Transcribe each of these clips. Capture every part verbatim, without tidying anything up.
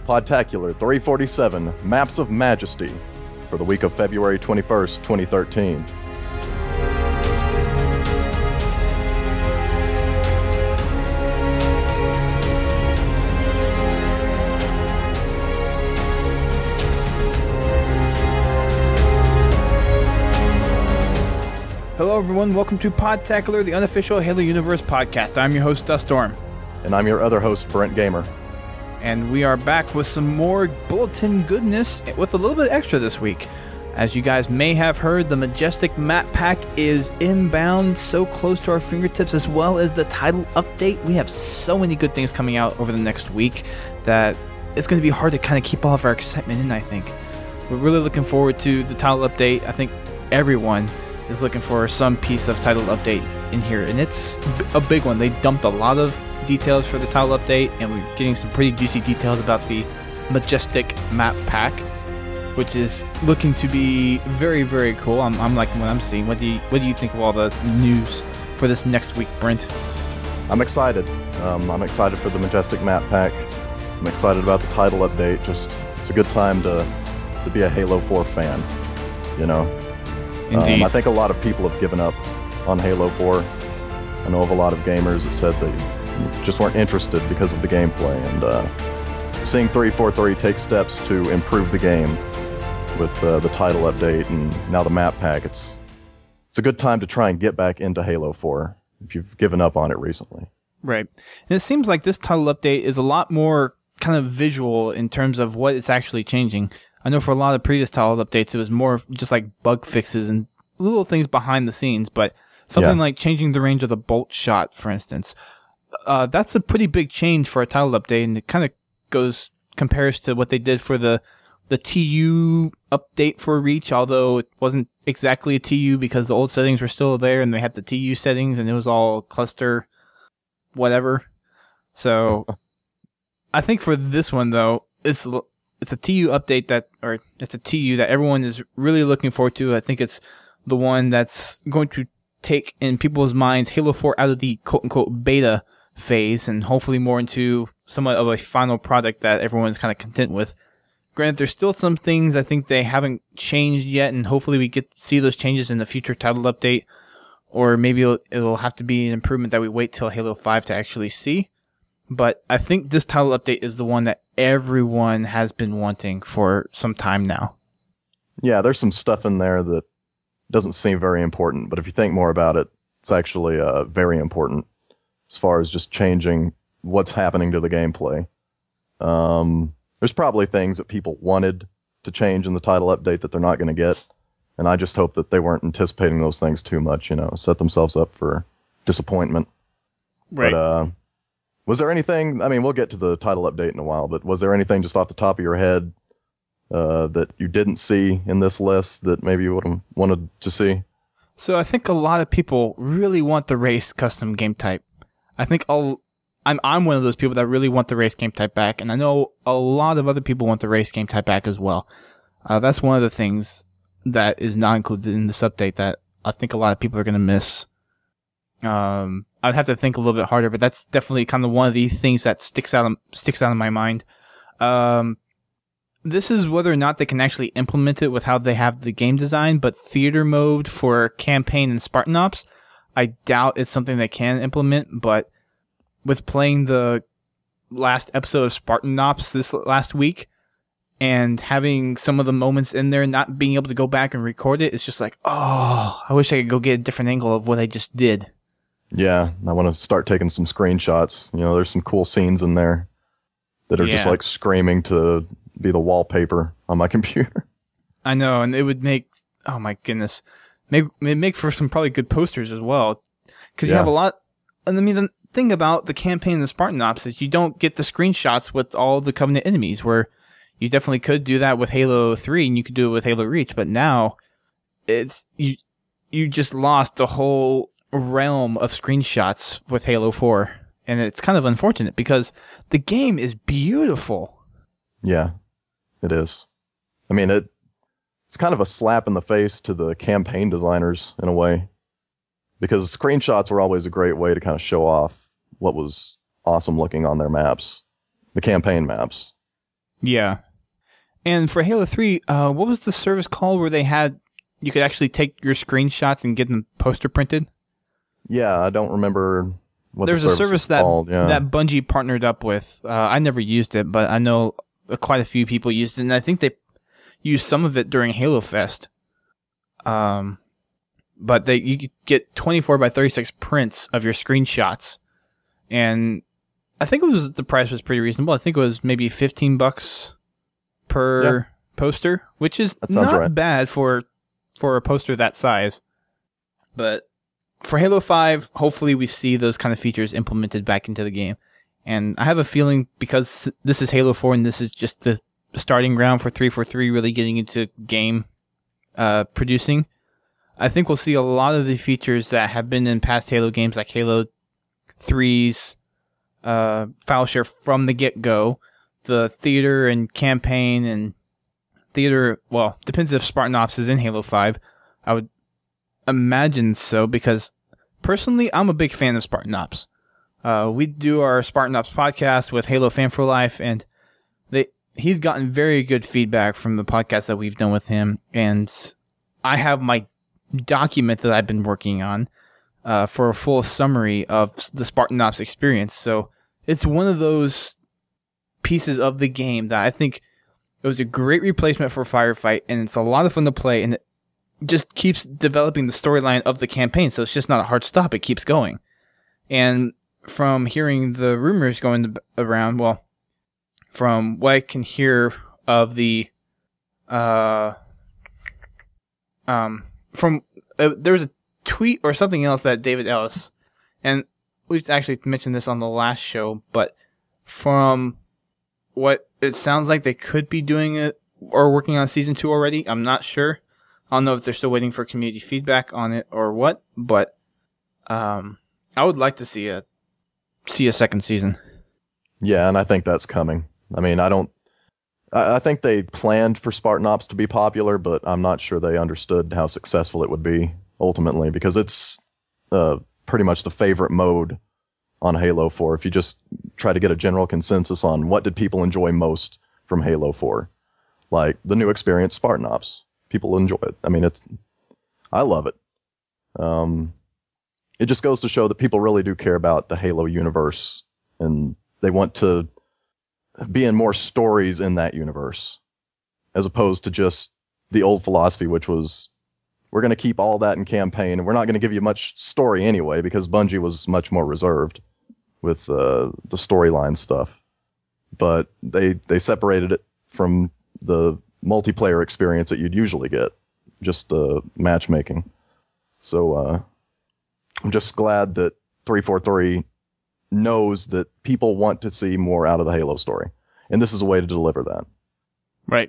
Podtacular three forty-seven, Maps of Majesty, for the week of February twenty-first, twenty thirteen. Hello everyone, welcome to Podtacular, the unofficial Halo Universe podcast. I'm your host, Duststorm. And I'm your other host, Brent Gamer. And we are back with some more Bulletin goodness with a little bit extra this week. As you guys may have heard, the Majestic Map Pack is inbound, so close to our fingertips, as well as the title update. We have so many good things coming out over the next week that it's going to be hard to kind of keep all of our excitement in, I think. We're really looking forward to the title update. I think everyone is looking for some piece of title update in here, and it's a big one. They dumped a lot of details for the title update, and we're getting some pretty juicy details about the Majestic Map Pack, which is looking to be very, very cool. I'm, I'm liking what I'm seeing. What do you What do you think of all the news for this next week, Brent? I'm excited. Um, I'm excited for the Majestic Map Pack. I'm excited about the title update. Just it's a good time to to be a Halo four fan, you know. Indeed. Um, I think a lot of people have given up on Halo four. I know of a lot of gamers that said they just weren't interested because of the gameplay. And uh, seeing three forty-three take steps to improve the game with uh, the title update and now the map pack, it's it's a good time to try and get back into Halo four if you've given up on it recently. Right. And it seems like this title update is a lot more kind of visual in terms of what it's actually changing. I know for a lot of previous title updates, it was more just like bug fixes and little things behind the scenes, but something yeah. like changing the range of the bolt shot, for instance, uh, that's a pretty big change for a title update, and it kind of goes, compares to what they did for the, the T U update for Reach, although it wasn't exactly a T U because the old settings were still there, and they had the T U settings, and it was all cluster whatever. So, I think for this one, though, it's It's a T U update that, or it's a T U that everyone is really looking forward to. I think it's the one that's going to take in people's minds Halo four out of the quote-unquote beta phase and hopefully more into somewhat of a final product that everyone's kind of content with. Granted, there's still some things I think they haven't changed yet, and hopefully we get to see those changes in the future title update, or maybe it'll, it'll have to be an improvement that we wait till Halo five to actually see. But I think this title update is the one that everyone has been wanting for some time now. Yeah, there's some stuff in there that doesn't seem very important, but if you think more about it, it's actually uh, very important as far as just changing what's happening to the gameplay. Um, there's probably things that people wanted to change in the title update that they're not going to get, and I just hope that they weren't anticipating those things too much, you know, set themselves up for disappointment. Right. But, uh, was there anything, I mean, we'll get to the title update in a while, but was there anything just off the top of your head uh, that you didn't see in this list that maybe you would have wanted to see? So I think a lot of people really want the race custom game type. I think I'll, I'm I'm one of those people that really want the race game type back, and I know a lot of other people want the race game type back as well. Uh, that's one of the things that is not included in this update that I think a lot of people are going to miss. Um, I'd have to think a little bit harder, but that's definitely kind of one of the things that sticks out sticks out in my mind. Um, this is whether or not they can actually implement it with how they have the game design, but theater mode for campaign and Spartan Ops, I doubt it's something they can implement. But with playing the last episode of Spartan Ops this last week and having some of the moments in there, not being able to go back and record it, it's just like, oh, I wish I could go get a different angle of what I just did. Yeah, I want to start taking some screenshots. You know, there's some cool scenes in there that are yeah. just like screaming to be the wallpaper on my computer. I know, and it would make, oh my goodness, make make for some probably good posters as well. Because you yeah. have a lot, and I mean, the thing about the campaign and the Spartan Ops is you don't get the screenshots with all the Covenant enemies, where you definitely could do that with Halo three, and you could do it with Halo Reach, but now it's, you, you just lost the whole realm of screenshots with Halo four, and it's kind of unfortunate because the game is beautiful. Yeah, it is. I mean, it it's kind of a slap in the face to the campaign designers in a way, because screenshots were always a great way to kind of show off what was awesome looking on their maps, the campaign maps. Yeah. And for Halo three, uh, what was the service called where they had, you could actually take your screenshots and get them poster printed? Yeah, I don't remember what There's the a service that, called. Yeah. that Bungie partnered up with. Uh, I never used it, but I know quite a few people used it, and I think they used some of it during Halo Fest. Um, but they you could get twenty-four by thirty-six prints of your screenshots, and I think it was the price was pretty reasonable. I think it was maybe fifteen bucks per yeah. poster, which is not right. bad for for a poster that size. But for Halo five, hopefully we see those kind of features implemented back into the game. And I have a feeling because this is Halo four and this is just the starting ground for three forty-three really getting into game uh, producing, I think we'll see a lot of the features that have been in past Halo games like Halo three's uh, file share from the get-go, the theater and campaign and theater, well, depends if Spartan Ops is in Halo five. I would imagine so because personally, I'm a big fan of Spartan Ops. Uh, we do our Spartan Ops podcast with Halo Fan for Life, and they he's gotten very good feedback from the podcast that we've done with him. And I have my document that I've been working on uh, for a full summary of the Spartan Ops experience. So it's one of those pieces of the game that I think it was a great replacement for Firefight, and it's a lot of fun to play, and it just keeps developing the storyline of the campaign. So it's just not a hard stop; it keeps going. And from hearing the rumors going around, well, from what I can hear of the, uh, um, from uh, there was a tweet or something else that David Ellis, and we've actually mentioned this on the last show, but from what it sounds like they could be doing it or working on season two already. I'm not sure. I don't know if they're still waiting for community feedback on it or what, but um, I would like to see a see a second season. Yeah, and I think that's coming. I mean, I don't. I, I think they planned for Spartan Ops to be popular, but I'm not sure they understood how successful it would be ultimately because it's uh, pretty much the favorite mode on Halo four. If you just try to get a general consensus on what did people enjoy most from Halo four, like the new experience, Spartan Ops. People enjoy it. I mean, it's, I love it. Um, it just goes to show that people really do care about the Halo universe, and they want to be in more stories in that universe, as opposed to just the old philosophy, which was, we're going to keep all that in campaign, and we're not going to give you much story anyway, because Bungie was much more reserved with uh, the storyline stuff. But they they separated it from the multiplayer experience that you'd usually get, just the uh, matchmaking. So uh, I'm just glad that three forty-three knows that people want to see more out of the Halo story, and this is a way to deliver that. Right.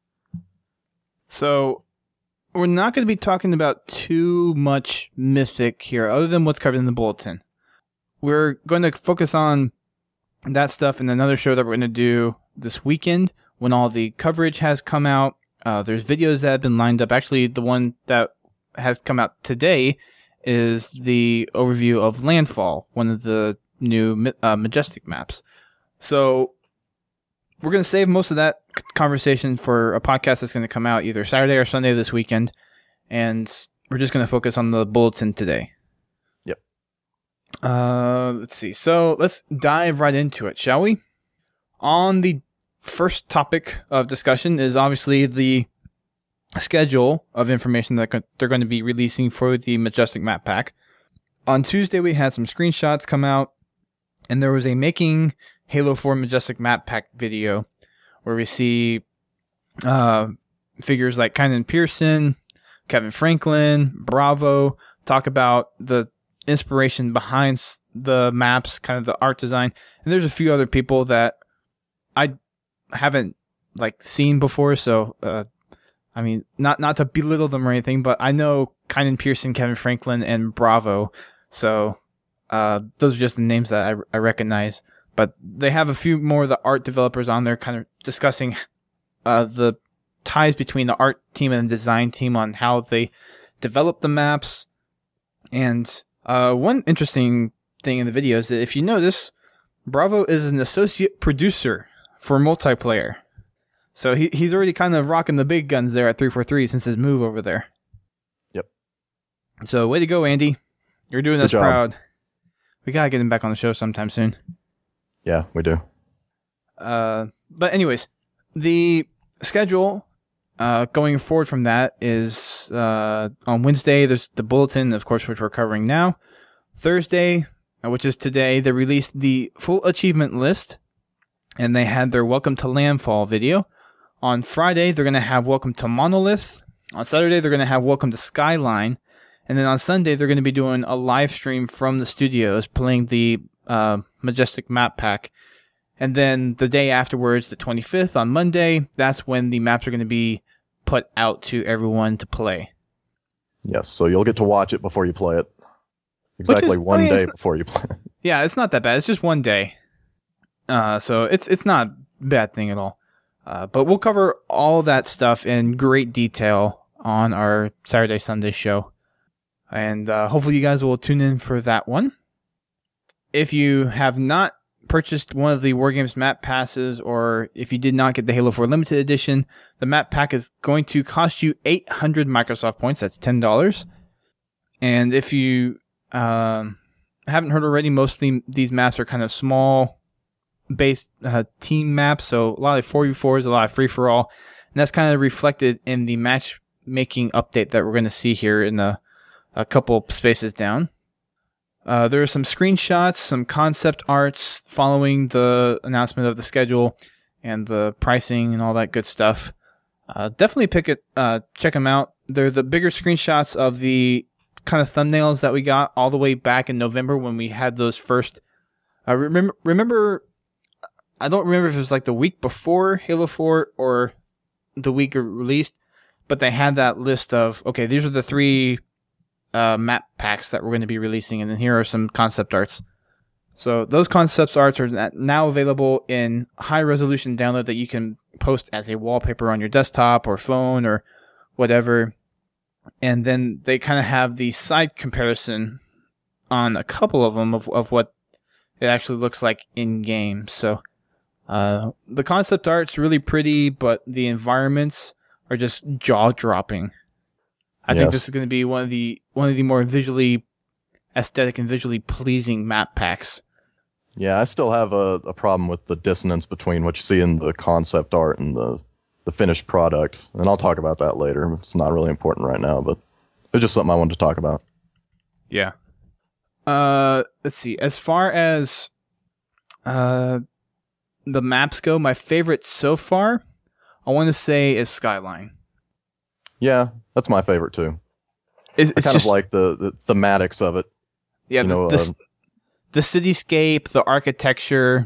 So we're not going to be talking about too much Mythic here, other than what's covered in the bulletin. We're going to focus on that stuff in another show that we're going to do this weekend, when all the coverage has come out. Uh, there's videos that have been lined up. Actually, the one that has come out today is the overview of Landfall, one of the new uh, Majestic maps. So we're going to save most of that conversation for a podcast that's going to come out either Saturday or Sunday this weekend, and we're just going to focus on the bulletin today. Yep. Uh, let's see. So let's dive right into it, shall we? On the first topic of discussion is obviously the schedule of information that they're going to be releasing for the Majestic Map Pack. On Tuesday, we had some screenshots come out, and there was a Making Halo four Majestic Map Pack video where we see uh, figures like Kynan Pearson, Kevin Franklin, Bravo, talk about the inspiration behind the maps, kind of the art design. And there's a few other people that I haven't like seen before, so uh, I mean, not not to belittle them or anything, but I know Kynan Pearson, Kevin Franklin, and Bravo, so uh, those are just the names that I, I recognize. But they have a few more of the art developers on there, kind of discussing uh, the ties between the art team and the design team on how they develop the maps. And uh, one interesting thing in the video is that if you notice, Bravo is an associate producer for multiplayer. So he he's already kind of rocking the big guns there at three forty-three since his move over there. Yep. So way to go, Andy. You're doing Good us job. proud. We gotta get him back on the show sometime soon. Yeah, we do. Uh, but anyways, the schedule uh, going forward from that is uh, on Wednesday, there's the bulletin, of course, which we're covering now. Thursday, uh, which is today, they released the full achievement list, and they had their Welcome to Landfall video. On Friday, they're going to have Welcome to Monolith. On Saturday, they're going to have Welcome to Skyline. And then on Sunday, they're going to be doing a live stream from the studios playing the uh, Majestic Map Pack. And then the day afterwards, the twenty-fifth, on Monday, that's when the maps are going to be put out to everyone to play. Yes, so you'll get to watch it before you play it. Exactly is, one I mean, day it's- before you play it. Yeah, it's not that bad. It's just one day. Uh, so it's it's not a bad thing at all. Uh, but we'll cover all that stuff in great detail on our Saturday, Sunday show. And uh, hopefully you guys will tune in for that one. If you have not purchased one of the Wargames map passes, or if you did not get the Halo four Limited Edition, the map pack is going to cost you eight hundred Microsoft points. That's ten dollars. And if you um, haven't heard already, most of the, these maps are kind of small based uh, team maps, so a lot of four v fours, a lot of free-for-all, and that's kind of reflected in the matchmaking update that we're going to see here in a, a couple spaces down. Uh, there are some screenshots, some concept arts following the announcement of the schedule and the pricing and all that good stuff. Uh, definitely pick it, uh, check them out. They're the bigger screenshots of the kind of thumbnails that we got all the way back in November when we had those first. Uh, remember, remember, I don't remember if it was like the week before Halo four or the week it released, but they had that list of, okay, these are the three Uh, map packs that we're going to be releasing, and then here are some concept arts. So those concept arts are now available in high resolution download that you can post as a wallpaper on your desktop or phone or whatever. And then they kind of have the side comparison on a couple of them of, of what it actually looks like in game. So uh, the concept art's really pretty, but the environments are just jaw dropping. I think Yes. this is going to be one of the one of the more visually aesthetic and visually pleasing map packs. Yeah, I still have a, a problem with the dissonance between what you see in the concept art and the, the finished product. And I'll talk about that later. It's not really important right now, but it's just something I wanted to talk about. Yeah. Uh, let's see. As far as uh the maps go, my favorite so far, I want to say is Skyline. Yeah, that's my favorite too. It's, I it's kind just of like the, the thematics of it. yeah, you know, the, uh, the, the cityscape, the architecture,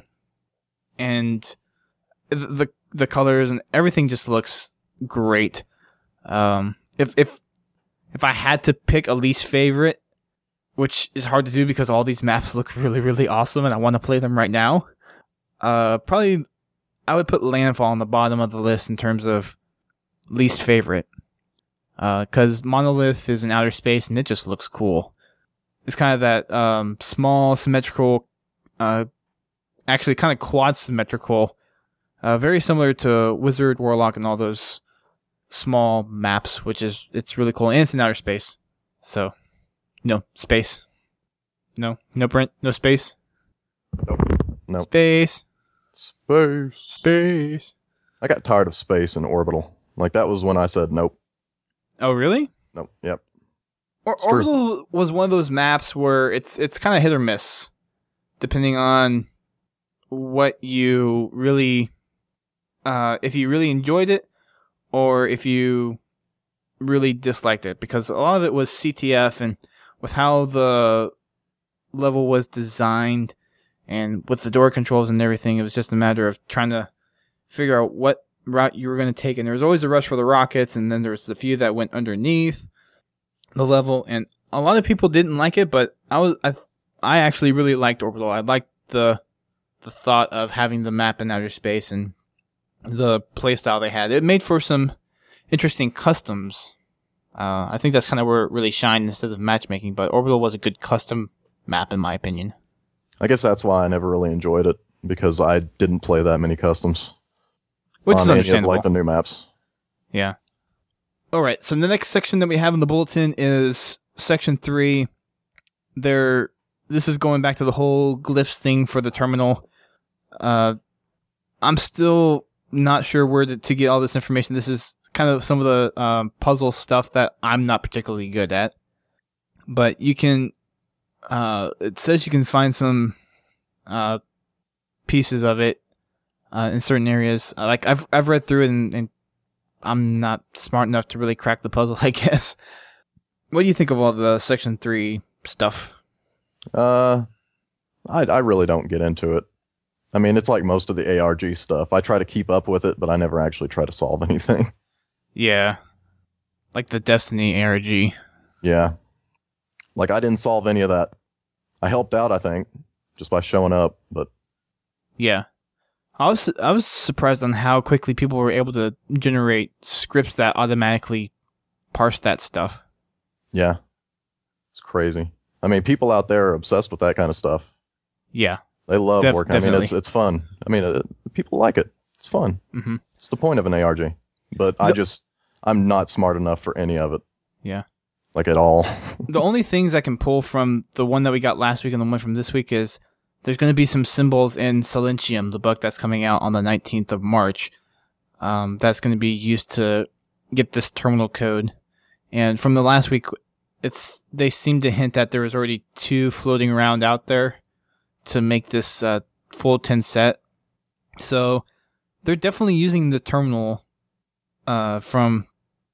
and the, the the colors and everything just looks great. Um, if if if I had to pick a least favorite, which is hard to do because all these maps look really really awesome and I want to play them right now, uh, probably I would put Landfall on the bottom of the list in terms of least favorite. Because uh, Monolith is in outer space and it just looks cool. It's kind of that um, small, symmetrical, uh, actually kind of quad symmetrical, uh, very similar to Wizard, Warlock, and all those small maps, which is, it's really cool. And it's in outer space. So, no, space. No, no Brent, no space. Nope. Nope. Space. Space. Space. I got tired of space and orbital. Like, that was when I said nope. Oh, really? Nope. Yep. Or- It's true. Orbital was one of those maps where it's it's kind of hit or miss, depending on what you really, uh, if you really enjoyed it, or if you really disliked it. Because a lot of it was C T F, and with how the level was designed, and with the door controls and everything, it was just a matter of trying to figure out what route you were going to take. And there was always a rush for the rockets, and then there was the few that went underneath the level, and a lot of people didn't like it, but I was I I actually really liked Orbital. I liked the the thought of having the map in outer space and the playstyle they had. It made for some interesting customs. Uh, I think that's kind of where it really shined instead of matchmaking, but Orbital was a good custom map in my opinion. I guess that's why I never really enjoyed it, because I didn't play that many customs. Which on is any of, understandable. like the new maps. Yeah. All right. So the next section that we have in the bulletin is section three. There, this is going back to the whole glyphs thing for the terminal. Uh, I'm still not sure where to, to get all this information. This is kind of some of the um, puzzle stuff that I'm not particularly good at. But you can, uh, it says you can find some uh, pieces of it uh, in certain areas. Uh, like I've I've read through it and, and I'm not smart enough to really crack the puzzle, I guess. What do you think of all the section three stuff? Uh, I I really don't get into it. I mean, it's like most of the A R G stuff. I try to keep up with it, but I never actually try to solve anything. Yeah. Like the Destiny A R G. Yeah. Like, I didn't solve any of that. I helped out, I think, just by showing up, but... Yeah. I was I was surprised on how quickly people were able to generate scripts that automatically parse that stuff. Yeah. It's crazy. I mean, people out there are obsessed with that kind of stuff. Yeah. They love Def- working. definitely. I mean, it's it's fun. I mean, uh, people like it. It's fun. Mm-hmm. It's the point of an A R G. But I The- just, I'm not smart enough for any of it. Yeah. Like, at all. The only things I can pull from the one that we got last week and the one from this week is there's going to be some symbols in Silentium, the book that's coming out on the nineteenth of March. Um, that's going to be used to get this terminal code. And from the last week, it's they seem to hint that there was already two floating around out there to make this uh, full ten set. So they're definitely using the terminal uh, from...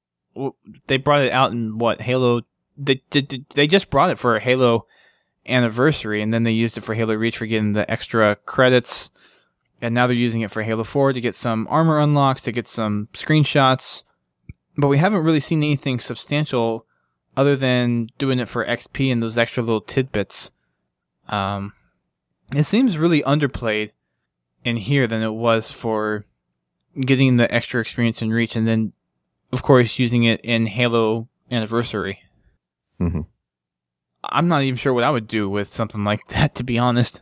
They brought it out in what, Halo... They, they, they just brought it for a Halo anniversary, and then they used it for Halo Reach for getting the extra credits, and now they're using it for Halo four to get some armor unlocked, to get some screenshots, but we haven't really seen anything substantial other than doing it for X P and those extra little tidbits. Um, it seems really underplayed in here than it was for getting the extra experience in Reach, and then, of course, using it in Halo Anniversary. Mm-hmm. I'm not even sure what I would do with something like that, to be honest.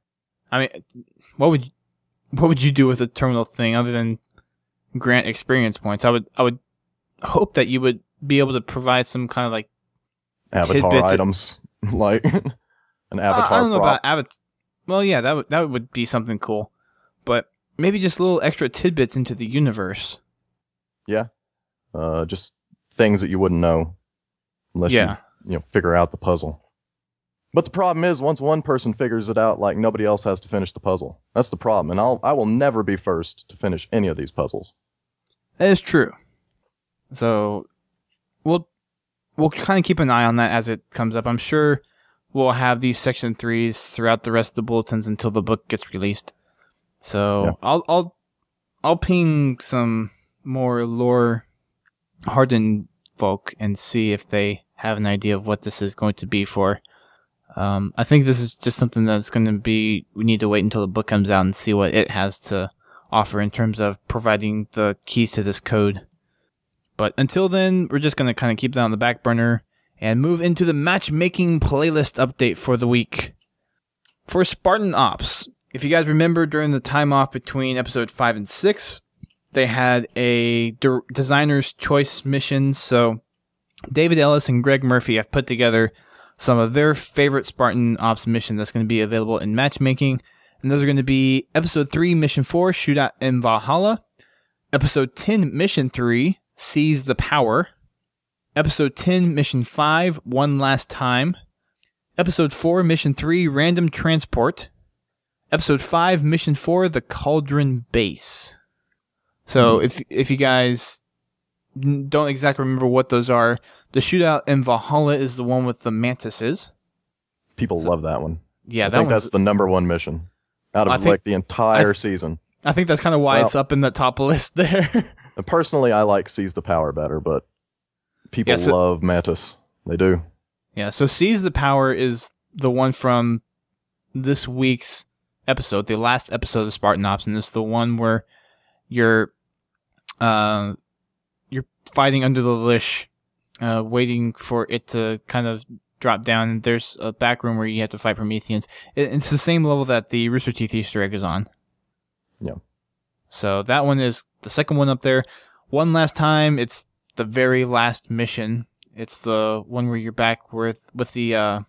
I mean, what would what would you do with a terminal thing other than grant experience points? I would I would hope that you would be able to provide some kind of like Avatar tidbits of- items. Like, an avatar I, I don't know prop. about avatar. Well, yeah, that would that would be something cool, but maybe just little extra tidbits into the universe. Yeah. Uh, just things that you wouldn't know unless Yeah. you, you know, figure out the puzzle. But the problem is, once one person figures it out, like, nobody else has to finish the puzzle. That's the problem, and I'll I will never be first to finish any of these puzzles. That is true. So we'll we'll kind of keep an eye on that as it comes up. I'm sure we'll have these section threes throughout the rest of the bulletins until the book gets released. So Yeah. I'll I'll I'll ping some more lore hardened folk and see if they have an idea of what this is going to be for. Um, I think this is just something that's going to be, we need to wait until the book comes out and see what it has to offer in terms of providing the keys to this code. But until then, we're just going to kind of keep that on the back burner and move into the matchmaking playlist update for the week. For Spartan Ops, if you guys remember during the time off between episode five and six, they had a de- designer's choice mission. So David Ellis and Greg Murphy have put together some of their favorite Spartan Ops mission that's going to be available in matchmaking. And those are going to be Episode three, Mission four, Shootout in Valhalla. Episode ten, Mission three, Seize the Power. Episode ten, Mission five, One Last Time. Episode four, Mission three, Random Transport. Episode five, Mission four, The Cauldron Base. So if if you guys don't exactly remember what those are, the Shootout in Valhalla is the one with the mantises. People love that one. Yeah, I that think one's... that's the number one mission out of I think- like the entire I- season. I think that's kind of why Well- it's up in the top list there. And personally, I like Seize the Power better, but people Yeah, so- love Mantis. They do. Yeah, so Seize the Power is the one from this week's episode, the last episode of Spartan Ops, and it's the one where you're uh, you're fighting under the Lish, uh, waiting for it to kind of drop down, and there's a back room where you have to fight Prometheans. It, it's the same level that the Rooster Teeth Easter egg is on. Yeah. So that one is the second one up there. One last time, it's the very last mission. It's the one where you're back with with the uh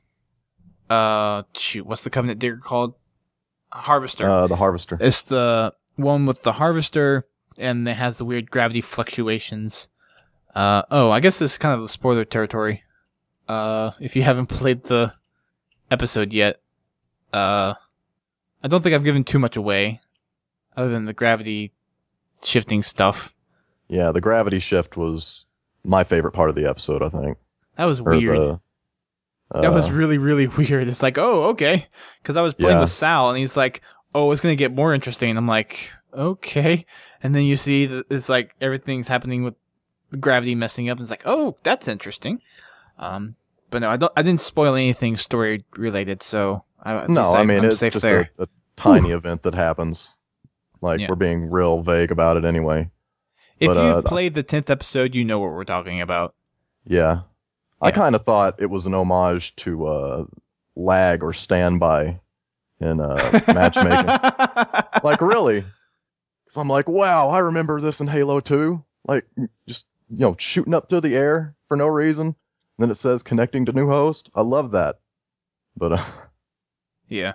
uh shoot, what's the Covenant digger called? Harvester. Uh, the Harvester. It's the one with the Harvester, and it has the weird gravity fluctuations. Uh oh, I guess this is kind of the spoiler territory. Uh, if you haven't played the episode yet, uh, I don't think I've given too much away, other than the gravity shifting stuff. Yeah, the gravity shift was my favorite part of the episode, I think. That was Or weird. the, uh, that was really, really weird. It's like, oh, okay. Because I was playing Yeah. with Sal, and he's like, oh, it's going to get more interesting. And I'm like, okay. And then you see that it's like everything's happening with the gravity messing up. And it's like, oh, that's interesting. Um, but no, I don't. I didn't spoil anything story related, so I, at No, least I I'm, mean, I'm it's safe just there. a, a tiny event that happens. Like, Yeah. we're being real vague about it anyway. If but, you've uh, played the tenth episode, you know what we're talking about. Yeah. I Yeah. kind of thought it was an homage to uh, lag or standby in uh, matchmaking. Like, really? Because I'm like, wow, I remember this in Halo two. Like, just, you know, shooting up through the air for no reason. And then it says connecting to new host. I love that. But, uh, Yeah.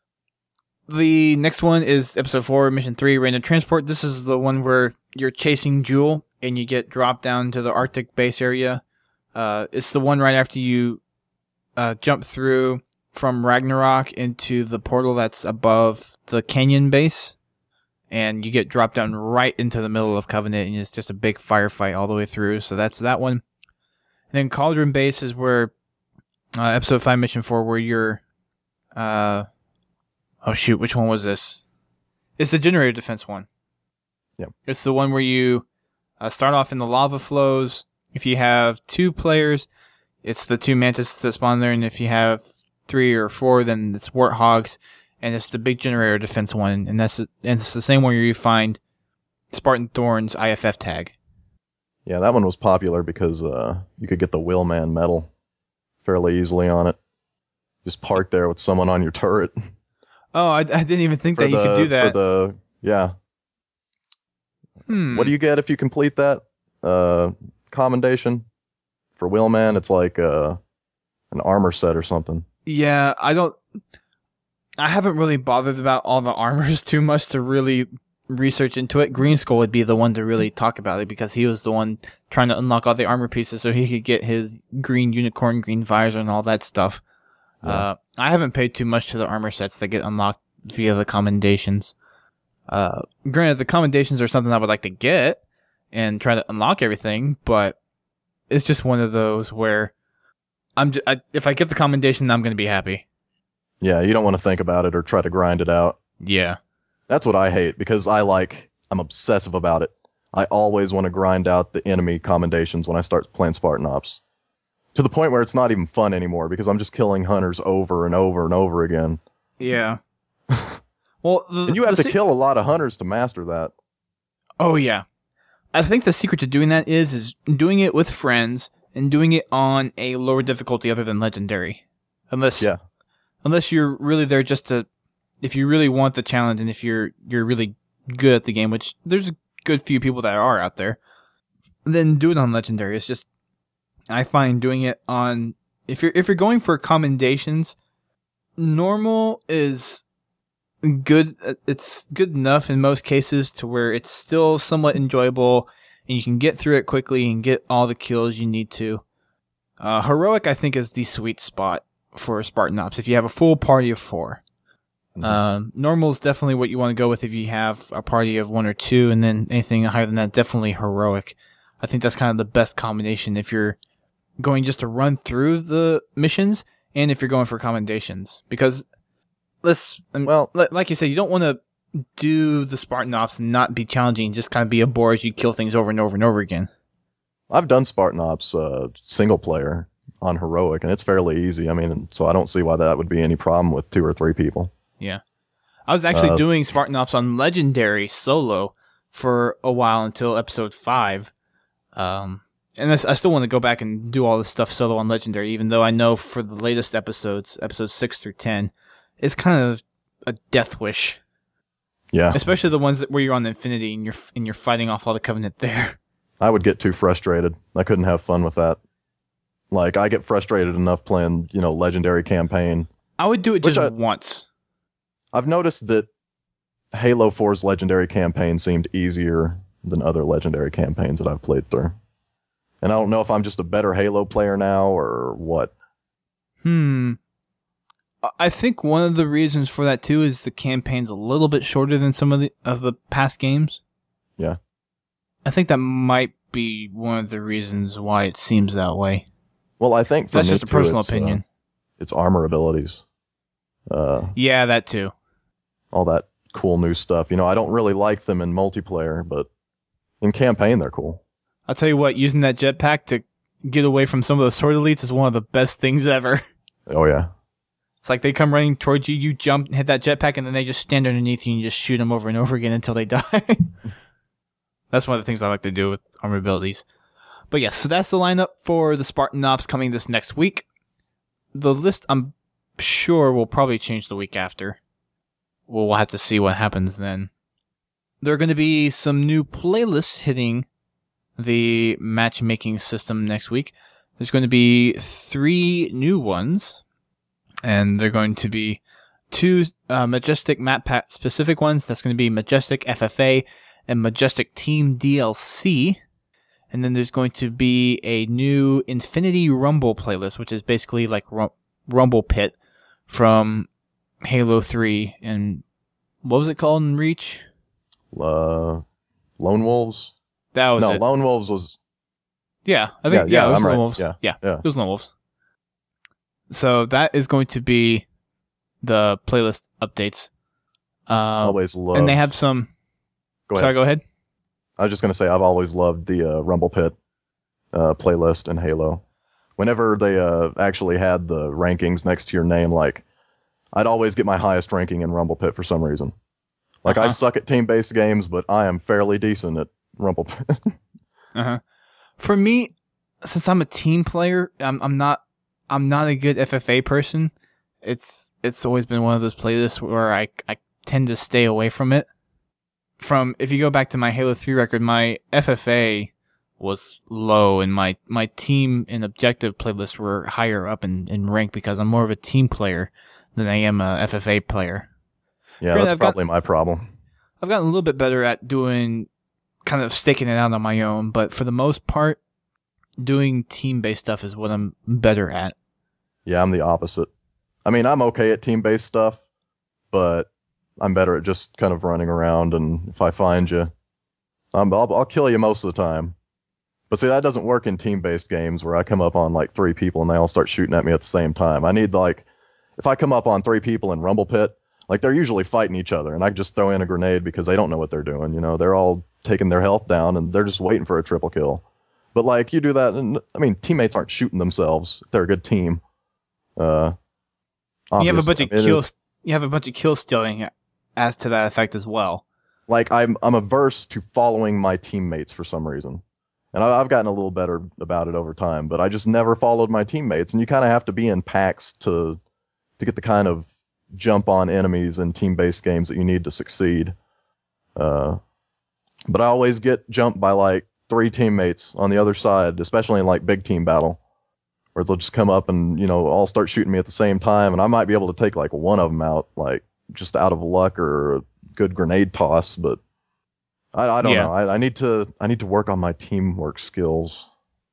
The next one is episode four, mission three, random transport. This is the one where you're chasing Jewel and you get dropped down to the Arctic base area. Uh, it's the one right after you uh, jump through from Ragnarok into the portal that's above the Canyon base. And you get dropped down right into the middle of Covenant, and it's just a big firefight all the way through. So that's that one. And then Cauldron Base is where uh, episode five, mission four, where you're... Uh, oh, shoot, which one was this? It's the generator defense one. Yep. It's the one where you uh, start off in the lava flows. If you have two players, it's the two mantis that spawn there, and if you have three or four, then it's warthogs, and it's the big generator defense one, and that's and it's the same one where you find Spartan Thorn's I F F tag. yeah, that one was popular because uh, you could get the Wheelman medal fairly easily on it. Just park there with someone on your turret. Oh, I, I didn't even think For that you the- could do that. For the, yeah. Hmm. What do you get if you complete that uh, commendation? For Wheelman, it's like uh, an armor set or something. Yeah, I don't. I haven't really bothered about all the armors too much to really research into it. Green Skull would be the one to really talk about it because he was the one trying to unlock all the armor pieces so he could get his green unicorn, green visor, and all that stuff. Yeah. Uh, I haven't paid too much to the armor sets that get unlocked via the commendations. Uh, granted, the commendations are something I would like to get and try to unlock everything, but it's just one of those where I'm j- I, if I get the commendation, I'm going to be happy. Yeah, you don't want to think about it or try to grind it out. Yeah. That's what I hate because I like, I'm obsessive about it. I always want to grind out the enemy commendations when I start playing Spartan Ops. To the point where it's not even fun anymore because I'm just killing hunters over and over and over again. Yeah. Well, the, And you have the to se- kill a lot of hunters to master that. Oh yeah, I think the secret to doing that is is doing it with friends and doing it on a lower difficulty other than legendary, unless Yeah. unless you're really there just to, if you really want the challenge and if you're you're really good at the game, which there's a good few people that are out there, then do it on legendary. It's just I find doing it on if you're if you're going for commendations, normal is good. It's good enough in most cases to where it's still somewhat enjoyable and you can get through it quickly and get all the kills you need to. Uh, heroic, I think, is the sweet spot for Spartan Ops if you have a full party of four. Mhm. Um, normal is definitely what you want to go with if you have a party of one or two, and then anything higher than that, definitely heroic. I think that's kind of the best combination if you're going just to run through the missions and if you're going for commendations. Because let's, and Well- li- like you said, you don't want to do the Spartan Ops and not be challenging, just kind of be a bore as you kill things over and over and over again. I've done Spartan Ops uh, single player on Heroic, and it's fairly easy. I mean, so I don't see why that would be any problem with two or three people. Yeah. I was actually Uh, doing Spartan Ops on Legendary solo for a while until episode five. Um, and this, I still want to go back and do all this stuff solo on Legendary, even though I know for the latest episodes, episodes six through ten, it's kind of a death wish. Yeah. Especially the ones that where you're on Infinity and you're and you're fighting off all the Covenant there. I would get too frustrated. I couldn't have fun with that. Like, I get frustrated enough playing, you know, Legendary Campaign. I would do it just I, once. I've noticed that Halo four's Legendary Campaign seemed easier than other Legendary Campaigns that I've played through. And I don't know if I'm just a better Halo player now or what. Hmm. I think one of the reasons for that too is the campaign's a little bit shorter than some of the of the past games. Yeah. I think that might be one of the reasons why it seems that way. Well, I think for that's me just a too, personal it's, opinion. Uh, it's armor abilities. Uh, yeah, that too. All that cool new stuff. You know, I don't really like them in multiplayer, but in campaign they're cool. I'll tell you what, using that jetpack to get away from some of those sword elites is one of the best things ever. Oh yeah. It's like they come running towards you, you jump, hit that jetpack, and then they just stand underneath you and you just shoot them over and over again until they die. That's one of the things I like to do with armor abilities. But yes, yeah, so that's the lineup for the Spartan Ops coming this next week. The list, I'm sure, will probably change the week after. We'll have to see what happens then. There are going to be some new playlists hitting the matchmaking system next week. There's going to be three new ones. And they're going to be two uh, Majestic map pack specific ones. That's going to be Majestic F F A and Majestic Team D L C. And then there's going to be a new Infinity Rumble playlist, which is basically like Rum- Rumble Pit from Halo three. And what was it called in Reach? Uh, Lone Wolves? That was no, it. Lone Wolves was... Yeah, I think, yeah, yeah, yeah it was I'm Lone right. Wolves. Yeah, yeah, yeah, it was Lone Wolves. So that is going to be the playlist updates. Uh, always loved. And they have some... Go ahead. Sorry, go ahead. I was just going to say, I've always loved the uh, Rumble Pit uh, playlist in Halo. Whenever they uh, actually had the rankings next to your name, like, I'd always get my highest ranking in Rumble Pit for some reason. Like, uh-huh. I suck at team-based games, but I am fairly decent at Rumble Pit. uh-huh. For me, since I'm a team player, I'm, I'm not I'm not a good F F A person. It's it's always been one of those playlists where I, I tend to stay away from it. From if you go back to my Halo three record, my F F A was low, and my, my team and objective playlists were higher up in, in rank because I'm more of a team player than I am a F F A player. Yeah, Granted, that's I've probably got, my problem. I've gotten a little bit better at doing, kind of staking it out on my own, but for the most part, doing team-based stuff is what I'm better at. Yeah, I'm the opposite. I mean, I'm okay at team-based stuff, but I'm better at just kind of running around, and if I find you, I'm, I'll, I'll kill you most of the time. But see, that doesn't work in team-based games where I come up on like three people and they all start shooting at me at the same time. I need like, if I come up on three people in Rumble Pit, like they're usually fighting each other, and I just throw in a grenade because they don't know what they're doing. You know, they're all taking their health down and they're just waiting for a triple kill. But like you do that, and I mean, teammates aren't shooting themselves if they're a good team. Uh, you have a bunch of I mean, kills. You have a bunch of kill stealing as to that effect as well. Like I'm, I'm averse to following my teammates for some reason, and I, I've gotten a little better about it over time. But I just never followed my teammates, and you kind of have to be in packs to, to get the kind of jump on enemies in team-based games that you need to succeed. Uh, but I always get jumped by like three teammates on the other side, especially in like big team battle, where they'll just come up and, you know, all start shooting me at the same time, and I might be able to take like one of them out, like just out of luck or a good grenade toss, but I, I don't yeah. know. I, I need to I need to work on my teamwork skills.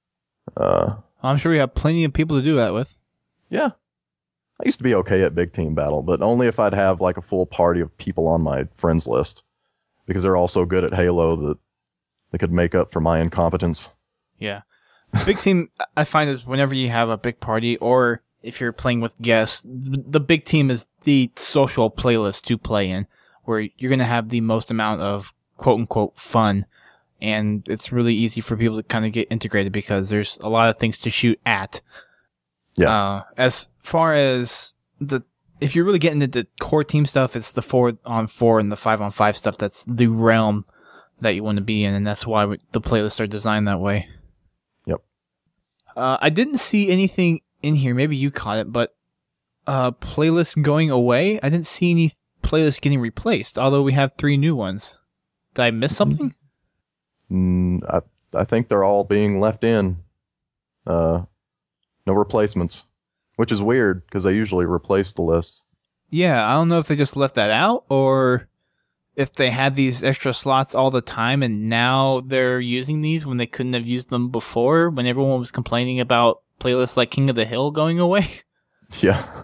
Uh, I'm sure you have plenty of people to do that with. Yeah. I used to be okay at big team battle, but only if I'd have like a full party of people on my friends list, because they're all so good at Halo that they could make up for my incompetence. Yeah. Big team, I find, is whenever you have a big party, or if you're playing with guests, the big team is the social playlist to play in, where you're going to have the most amount of quote-unquote fun, and it's really easy for people to kind of get integrated because there's a lot of things to shoot at. Yeah. Uh, as far as the, if you're really getting into the core team stuff, it's the four on four and the five on five stuff that's the realm that you want to be in, and that's why the playlists are designed that way. Yep. Uh, I didn't see anything in here. Maybe you caught it, but uh, playlists going away. I didn't see any playlists getting replaced, although we have three new ones. Did I miss something? Mm, I I think they're all being left in. Uh, no replacements, which is weird because they usually replace the lists. Yeah, I don't know if they just left that out or if they had these extra slots all the time and now they're using these when they couldn't have used them before when everyone was complaining about playlists like King of the Hill going away. Yeah.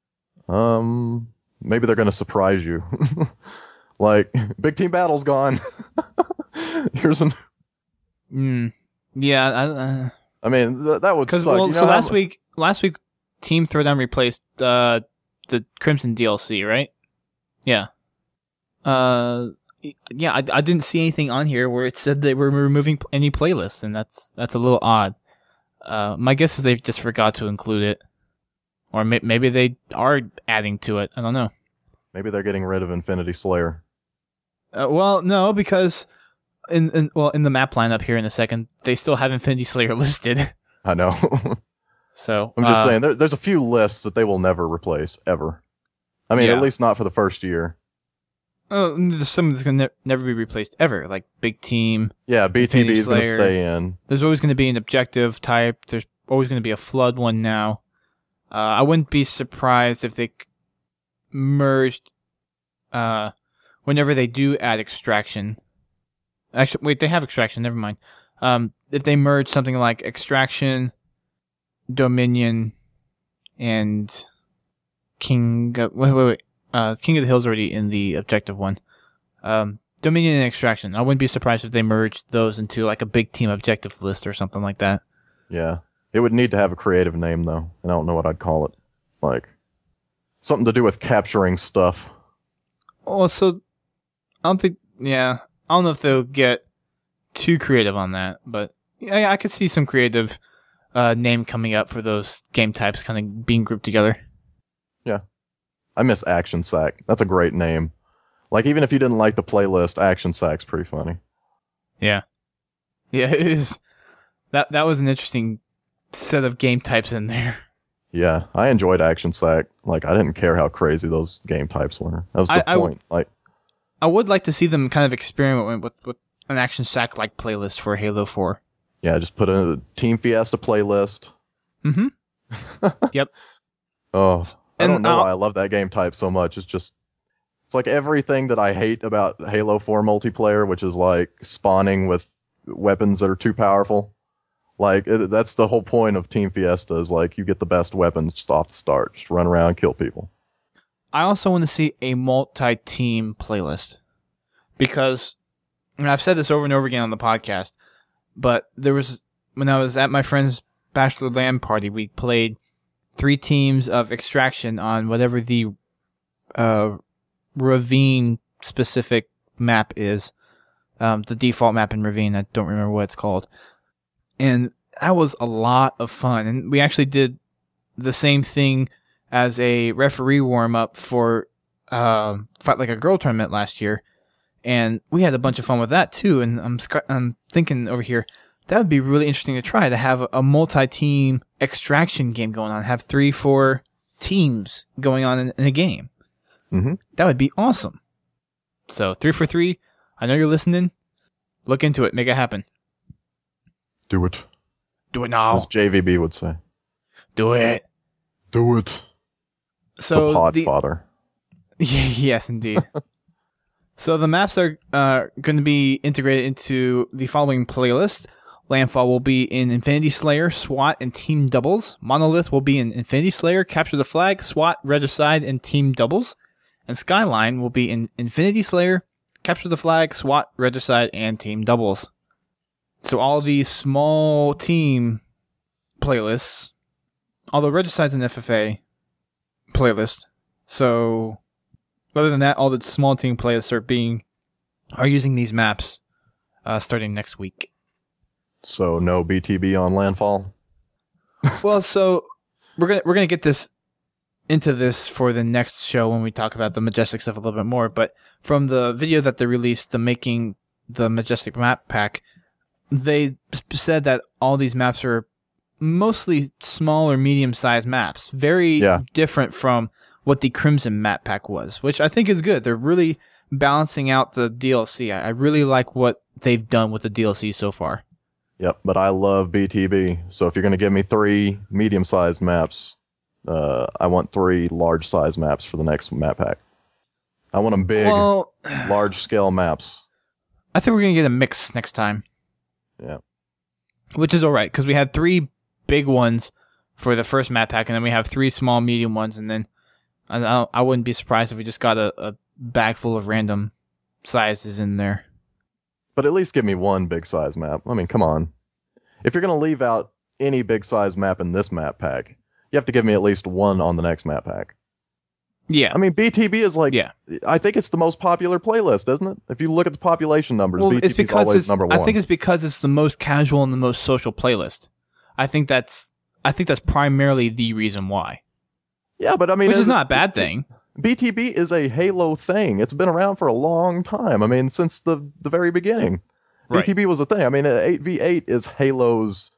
Um, maybe they're going to surprise you. Like, Big Team Battle's gone. Here's an. Mm, yeah, I, uh, I mean th- that would suck. Well, you know so last how... week, last week, Team Throwdown replaced uh, the Crimson D L C, right? Yeah. Uh, yeah, I, I didn't see anything on here where it said they were removing any playlists, and that's that's a little odd. Uh, my guess is they just forgot to include it, or may- maybe they are adding to it. I don't know. Maybe they're getting rid of Infinity Slayer. Uh, well, no, because in, in well in the map lineup here in a second, they still have Infinity Slayer listed. I know. So I'm just uh, saying there, there's a few lists that they will never replace ever. I mean, Yeah. at least not for the first year. Oh, there's some that's gonna ne- never be replaced ever, like Big Team. Yeah, B T B Infinity is going to Slayer. stay in. There's always going to be an objective type. There's always going to be a flood one now. Uh, I wouldn't be surprised if they c- merged. Uh, whenever they do add extraction. Actually, wait, they have extraction. Never mind. Um, if they merge something like extraction, Dominion, and King. Uh, wait, wait, wait. Uh, King of the Hill's already in the objective one. Um, Dominion and Extraction. I wouldn't be surprised if they merged those into like a big team objective list or something like that. Yeah. It would need to have a creative name, though, and I don't know what I'd call it. Like, something to do with capturing stuff. Oh, so I don't think. Yeah, I don't know if they'll get too creative on that, but yeah, I could see some creative uh, name coming up for those game types, kind of being grouped together. Yeah. I miss Action Sack. That's a great name. Like, even if you didn't like the playlist, Action Sack's pretty funny. Yeah, yeah, it is. That that was an interesting set of game types in there. Yeah, I enjoyed Action Sack. Like, I didn't care how crazy those game types were. That was the I, I point. like, I would like to see them kind of experiment with, with an Action Sack like playlist for Halo four. yeah, just put in a Team Fiesta playlist. Mm-hmm. Yep. Oh, I And don't know I'll- why I love that game type so much. It's just, it's like everything that I hate about Halo four multiplayer, which is like spawning with weapons that are too powerful. Like, it, that's the whole point of Team Fiesta is like you get the best weapons just off the start. Just run around, kill people. I also want to see a multi-team playlist because, and I've said this over and over again on the podcast, but there was, when I was at my friend's bachelor LAN party, we played three teams of Extraction on whatever the uh, Ravine specific map is. Um, the default map in Ravine, I don't remember what it's called. And that was a lot of fun. And we actually did the same thing as a referee warm-up for uh, Fight Like a Girl tournament last year. And we had a bunch of fun with that, too. And I'm sc- I'm thinking over here, that would be really interesting to try, to have a, a multi-team Extraction game going on. Have three, four teams going on in, in a game. Mm-hmm. That would be awesome. So, three for three. I know you're listening. Look into it. Make it happen. Do it. Do it now. As J V B would say. Do it. Do it. So the pod the, father. yes, indeed. So the maps are uh, going to be integrated into the following playlist. Landfall will be in Infinity Slayer, SWAT, and Team Doubles. Monolith will be in Infinity Slayer, Capture the Flag, SWAT, Regicide, and Team Doubles. And Skyline will be in Infinity Slayer, Capture the Flag, SWAT, Regicide, and Team Doubles. So all these small team playlists, although Regicide's an F F A playlist, so other than that, all the small team playlists are being are using these maps uh, starting next week. So no B T B on Landfall? Well, so we're gonna we're gonna get this into this for the next show when we talk about the Majestic stuff a little bit more. But from the video that they released, the making the Majestic map pack, they said that all these maps are mostly small or medium sized maps, very Yeah. different from what the Crimson map pack was, which I think is good. They're really balancing out the D L C. I, I really like what they've done with the D L C so far. Yep, but I love B T B. So if you're going to give me three medium-sized maps, uh, I want three large-sized maps for the next map pack. I want them big, well, large-scale maps. I think we're going to get a mix next time. Yeah. Which is all right, because we had three big ones for the first map pack, and then we have three small, medium ones, and then I, I wouldn't be surprised if we just got a, a bag full of random sizes in there. But at least give me one big size map. I mean, come on. If you're going to leave out any big size map in this map pack, you have to give me at least one on the next map pack. Yeah. I mean, B T B is like, yeah. I think it's the most popular playlist, isn't it? If you look at the population numbers, well, B T B it's because is always it's, number one. I think it's because it's the most casual and the most social playlist. I think that's I think that's primarily the reason why. Yeah, but I mean, which is it, not a bad thing. B T B is a Halo thing. It's been around for a long time. I mean, since the, the very beginning. Right. B T B was a thing. I mean, eight v eight is Halo's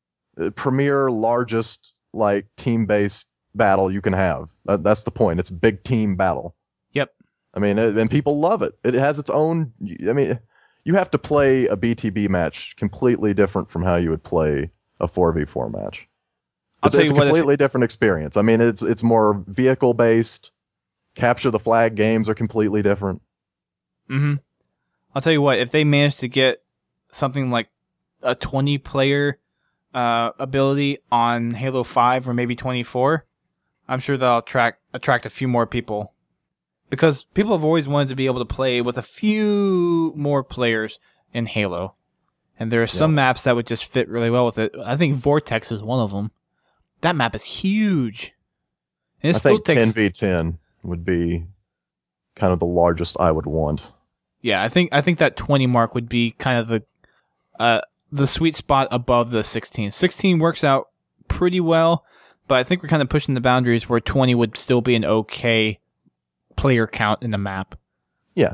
premier, largest, like, team-based battle you can have. That, that's the point. It's a big team battle. Yep. I mean, it, and people love it. It has its own... I mean, you have to play a B T B match completely different from how you would play a four v four match. I'll It's, tell it's you a what, completely if, different experience. I mean, it's it's more vehicle-based. Capture the flag games are completely different. Mm-hmm. I'll tell you what, if they manage to get something like a twenty-player uh, ability on Halo five or maybe twenty-four, I'm sure that'll attract, attract a few more people. Because people have always wanted to be able to play with a few more players in Halo. And there are some yeah. maps that would just fit really well with it. I think Vortex is one of them. That map is huge. And it I still think takes... ten v ten would be kind of the largest I would want. Yeah, I think I think that twenty mark would be kind of the uh, the sweet spot above the sixteen. sixteen works out pretty well, but I think we're kind of pushing the boundaries where twenty would still be an okay player count in the map. Yeah.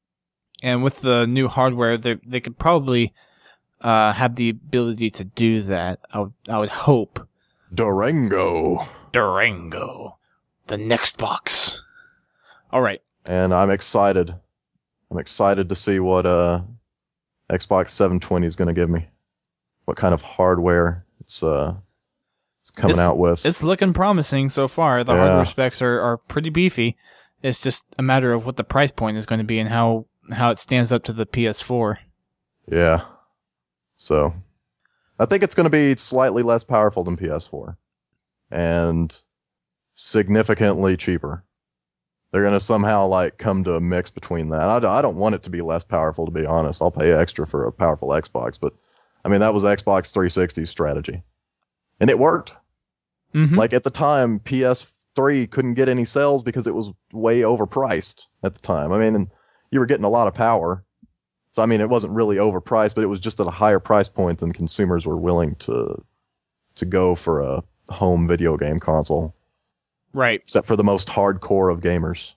And with the new hardware, they they could probably uh, have the ability to do that. I would I would hope. Durango. Durango. The next box. All right. And I'm excited. I'm excited to see what uh, Xbox seven twenty is going to give me. What kind of hardware it's uh it's coming it's, out with. It's looking promising so far. The yeah. hardware specs are, are pretty beefy. It's just a matter of what the price point is going to be and how, how it stands up to the P S four. Yeah. So, I think it's going to be slightly less powerful than P S four. And significantly cheaper. They're going to somehow like come to a mix between that. I don't, I don't want it to be less powerful, to be honest. I'll pay extra for a powerful Xbox, but I mean, that was Xbox three sixty's strategy. And it worked. Mm-hmm. Like at the time, P S three couldn't get any sales because it was way overpriced at the time. I mean, and you were getting a lot of power. So, I mean, it wasn't really overpriced, but it was just at a higher price point than consumers were willing to to go for a home video game console. Right. Except for the most hardcore of gamers.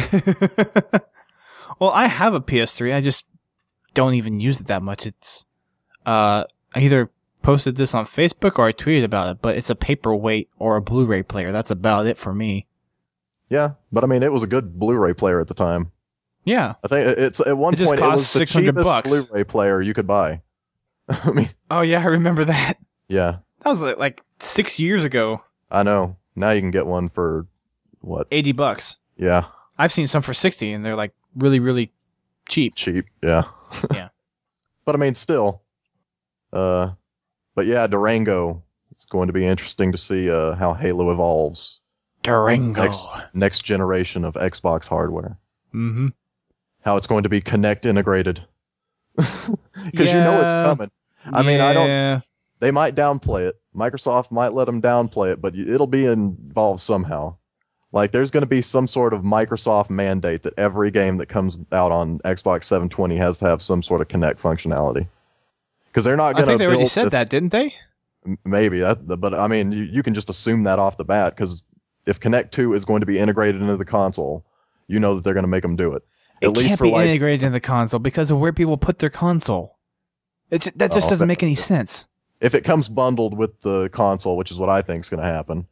Well, I have a P S three. I just don't even use it that much. It's uh, I either posted this on Facebook or I tweeted about it, but it's a paperweight or a Blu-ray player. That's about it for me. Yeah, but I mean, it was a good Blu-ray player at the time. Yeah. I think it's at one it just point cost it was the six hundred cheapest bucks. Blu-ray player you could buy. I mean. Oh yeah, I remember that. Yeah. That was like, like six years ago. I know. Now you can get one for what? eighty bucks. Yeah. I've seen some for sixty, and they're like really, really cheap. Cheap. Yeah. Yeah. But I mean, still. Uh, but yeah, Durango. It's going to be interesting to see uh, how Halo evolves. Durango. Next, next generation of Xbox hardware. Mm-hmm. How it's going to be Kinect integrated. Because yeah. you know it's coming. I yeah. mean, I don't. They might downplay it. Microsoft might let them downplay it, but it'll be involved somehow. Like, there's going to be some sort of Microsoft mandate that every game that comes out on Xbox seven twenty has to have some sort of Kinect functionality. Because they're not going to. I think they already said this, that, didn't they? Maybe that, but I mean, you, you can just assume that off the bat. Because if Kinect two is going to be integrated into the console, you know that they're going to make them do it. It At least can't for be like, integrated in the console because of where people put their console. It just, that just oh, doesn't make any sense. If it comes bundled with the console, which is what I think is going to happen,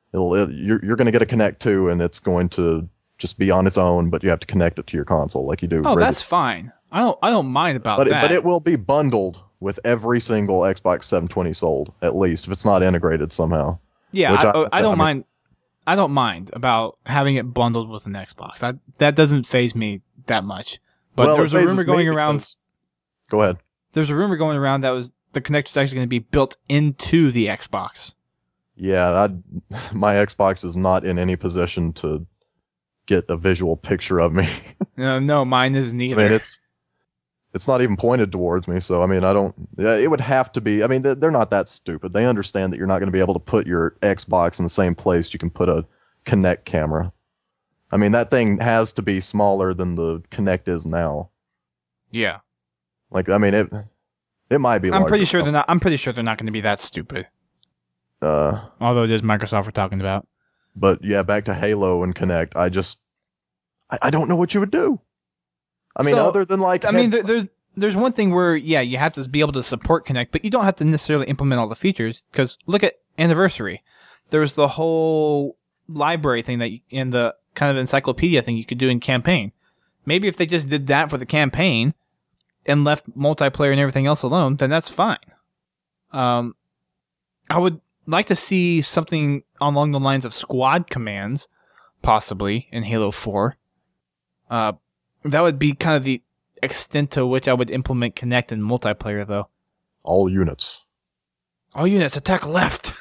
It'll it, you're you're going to get a Kinect two, and it's going to just be on its own, but you have to connect it to your console like you do. Oh, regular. that's fine. I don't I don't mind about but that. It, but it will be bundled with every single Xbox seven twenty sold, at least if it's not integrated somehow. Yeah, Which I, I, I don't I mean, mind. I don't mind about having it bundled with an Xbox. That that doesn't faze me that much. But well, there's it a phases rumor going me around. because- Go ahead. There's a rumor going around that was the Kinect was actually going to be built into the Xbox. Yeah, I'd, my Xbox is not in any position to get a visual picture of me. No, no, mine is I neither. mean, it's it's not even pointed towards me, so I mean, I don't. Yeah, it would have to be. I mean, they're they're not that stupid. They understand that you're not going to be able to put your Xbox in the same place you can put a Kinect camera. I mean, that thing has to be smaller than the Kinect is now. Yeah, Like, I mean, it it might be. I'm pretty larger. sure they're not. I'm pretty sure they're not going to be that stupid. Uh, Although it is Microsoft we're talking about. but yeah, back to Halo and Kinect. I just, I, I don't know what you would do. I mean, So, other than like, I mean, head- there, there's there's one thing where yeah, you have to be able to support Kinect, but you don't have to necessarily implement all the features. Because look at Anniversary. There was the whole library thing that you, and the kind of encyclopedia thing you could do in campaign. Maybe if they just did that for the campaign and left multiplayer and everything else alone, then that's fine. Um, I would like to see something along the lines of squad commands, possibly in Halo four. Uh, that would be kind of the extent to which I would implement Kinect in multiplayer, though. all units. All units attack left.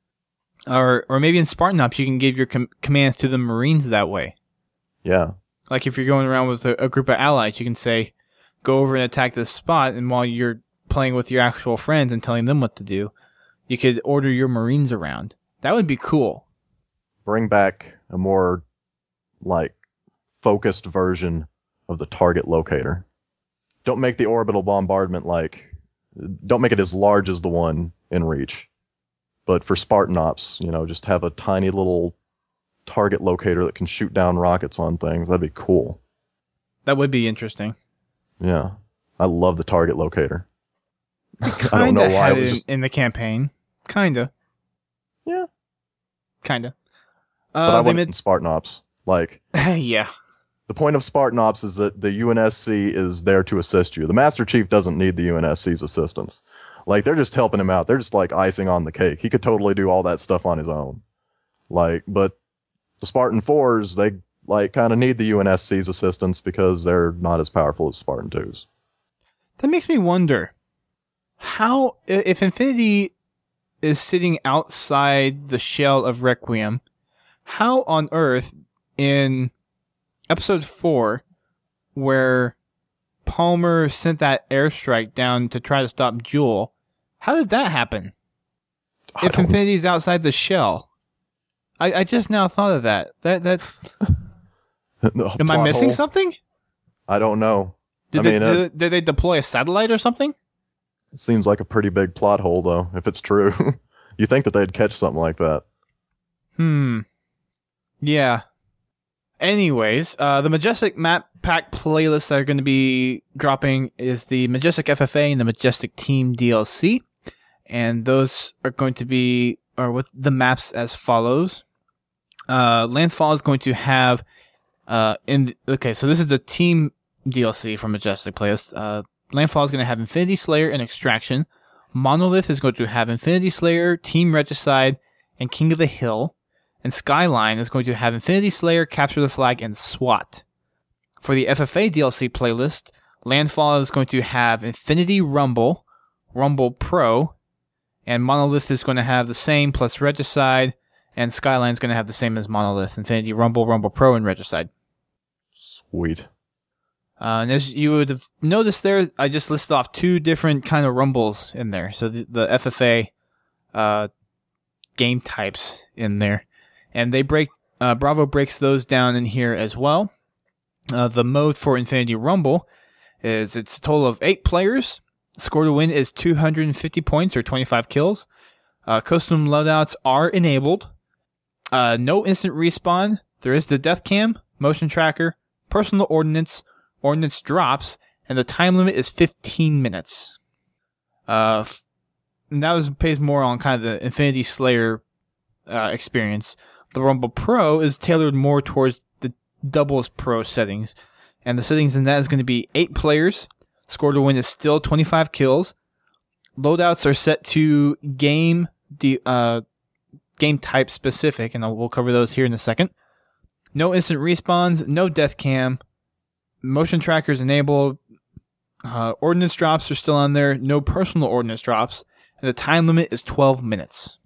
Or or maybe in Spartan Ops you can give your com- commands to the Marines that way. Yeah. Like if you're going around with a, a group of allies, you can say, go over and attack this spot, and while you're playing with your actual friends and telling them what to do, you could order your Marines around. That would be cool. Bring back a more like focused version of the target locator. Don't make the orbital bombardment like don't make it as large as the one in Reach. But for Spartan Ops, you know, just have a tiny little target locator that can shoot down rockets on things. That'd be cool. That would be interesting. Yeah. I love the target locator. I don't Kinda know why. had It was it in, just, in the campaign. Kinda. yeah. Kinda. But Uh, I they wouldn't made- in Spartan Ops. Like, yeah. the point of Spartan Ops is that the U N S C is there to assist you. The Master Chief doesn't need the U N S C's assistance. Like, they're just helping him out. They're just like icing on the cake. He could totally do all that stuff on his own. Like, but the Spartan fours, they like kind of need the U N S C's assistance because they're not as powerful as Spartan twos. That makes me wonder how, i- if Infinity is sitting outside the shell of Requiem, how on earth in episode four, where Palmer sent that airstrike down to try to stop Jewel, how did that happen? I If don't- Infinity's outside the shell, I, I just now thought of that. That that No, am I plot missing hole? something? I don't know. Did I they mean, uh, did, did they deploy a satellite or something? It seems like a pretty big plot hole, though, if it's true. You think that they'd catch something like that. Hmm. Yeah. Anyways, uh, the Majestic Map Pack playlists that are going to be dropping is the Majestic F F A and the Majestic Team D L C. And those are going to be, or with the maps as follows. Uh, Landfall is going to have, uh, in, okay, so this is the Team D L C from Majestic playlist. Uh, Landfall is going to have Infinity Slayer and Extraction. Monolith is going to have Infinity Slayer, Team Regicide, and King of the Hill. And Skyline is going to have Infinity Slayer, Capture the Flag, and SWAT. For the F F A D L C playlist, Landfall is going to have Infinity Rumble, Rumble Pro, and Monolith is going to have the same plus Regicide, and Skyline is going to have the same as Monolith, Infinity Rumble, Rumble Pro, and Regicide. Sweet. Uh, and as you would have noticed there, I just listed off two different kind of rumbles in there. So the, the F F A uh, game types in there. And they break, uh, Bravo breaks those down in here as well. Uh, the mode for Infinity Rumble is it's a total of eight players. Score to win is two hundred fifty points or twenty-five kills. Uh, custom loadouts are enabled. Uh, no instant respawn. There is the death cam, motion tracker, personal ordnance, ordnance drops, and the time limit is fifteen minutes. Uh, f- and that was based more on kind of the Infinity Slayer uh, experience. The Rumble Pro is tailored more towards the doubles pro settings. And the settings in that is going to be eight players. Score to win is still twenty-five kills. Loadouts are set to game de- uh, game type specific, and we'll cover those here in a second. No instant respawns, no death cam. Motion trackers enabled. Uh, ordnance drops are still on there. No personal ordnance drops. And the time limit is twelve minutes.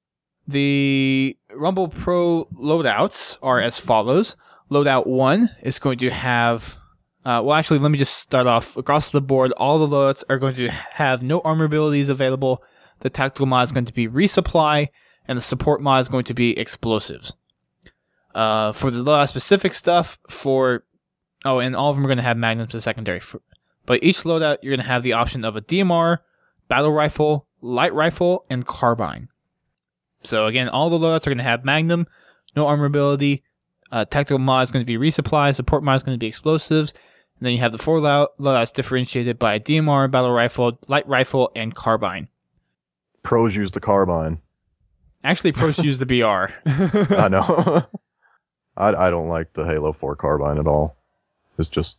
The Rumble Pro loadouts are as follows. Loadout one is going to have... Uh, well, actually, let me just start off. Across the board, all the loadouts are going to have no armor abilities available. The tactical mod is going to be resupply. And the support mod is going to be explosives. Uh, for the loadout specific stuff, for... Oh, and all of them are going to have magnums as secondary. For, but each loadout, you're going to have the option of a D M R, battle rifle, light rifle, and carbine. So again, all the loadouts are going to have magnum, no armor ability. Uh, tactical mod is going to be resupply. Support mod is going to be explosives. And then you have the four loadouts differentiated by D M R, battle rifle, light rifle, and carbine. Pros use the carbine. Actually, pros use the B R. I know. I, I don't like the Halo four carbine at all. It's just...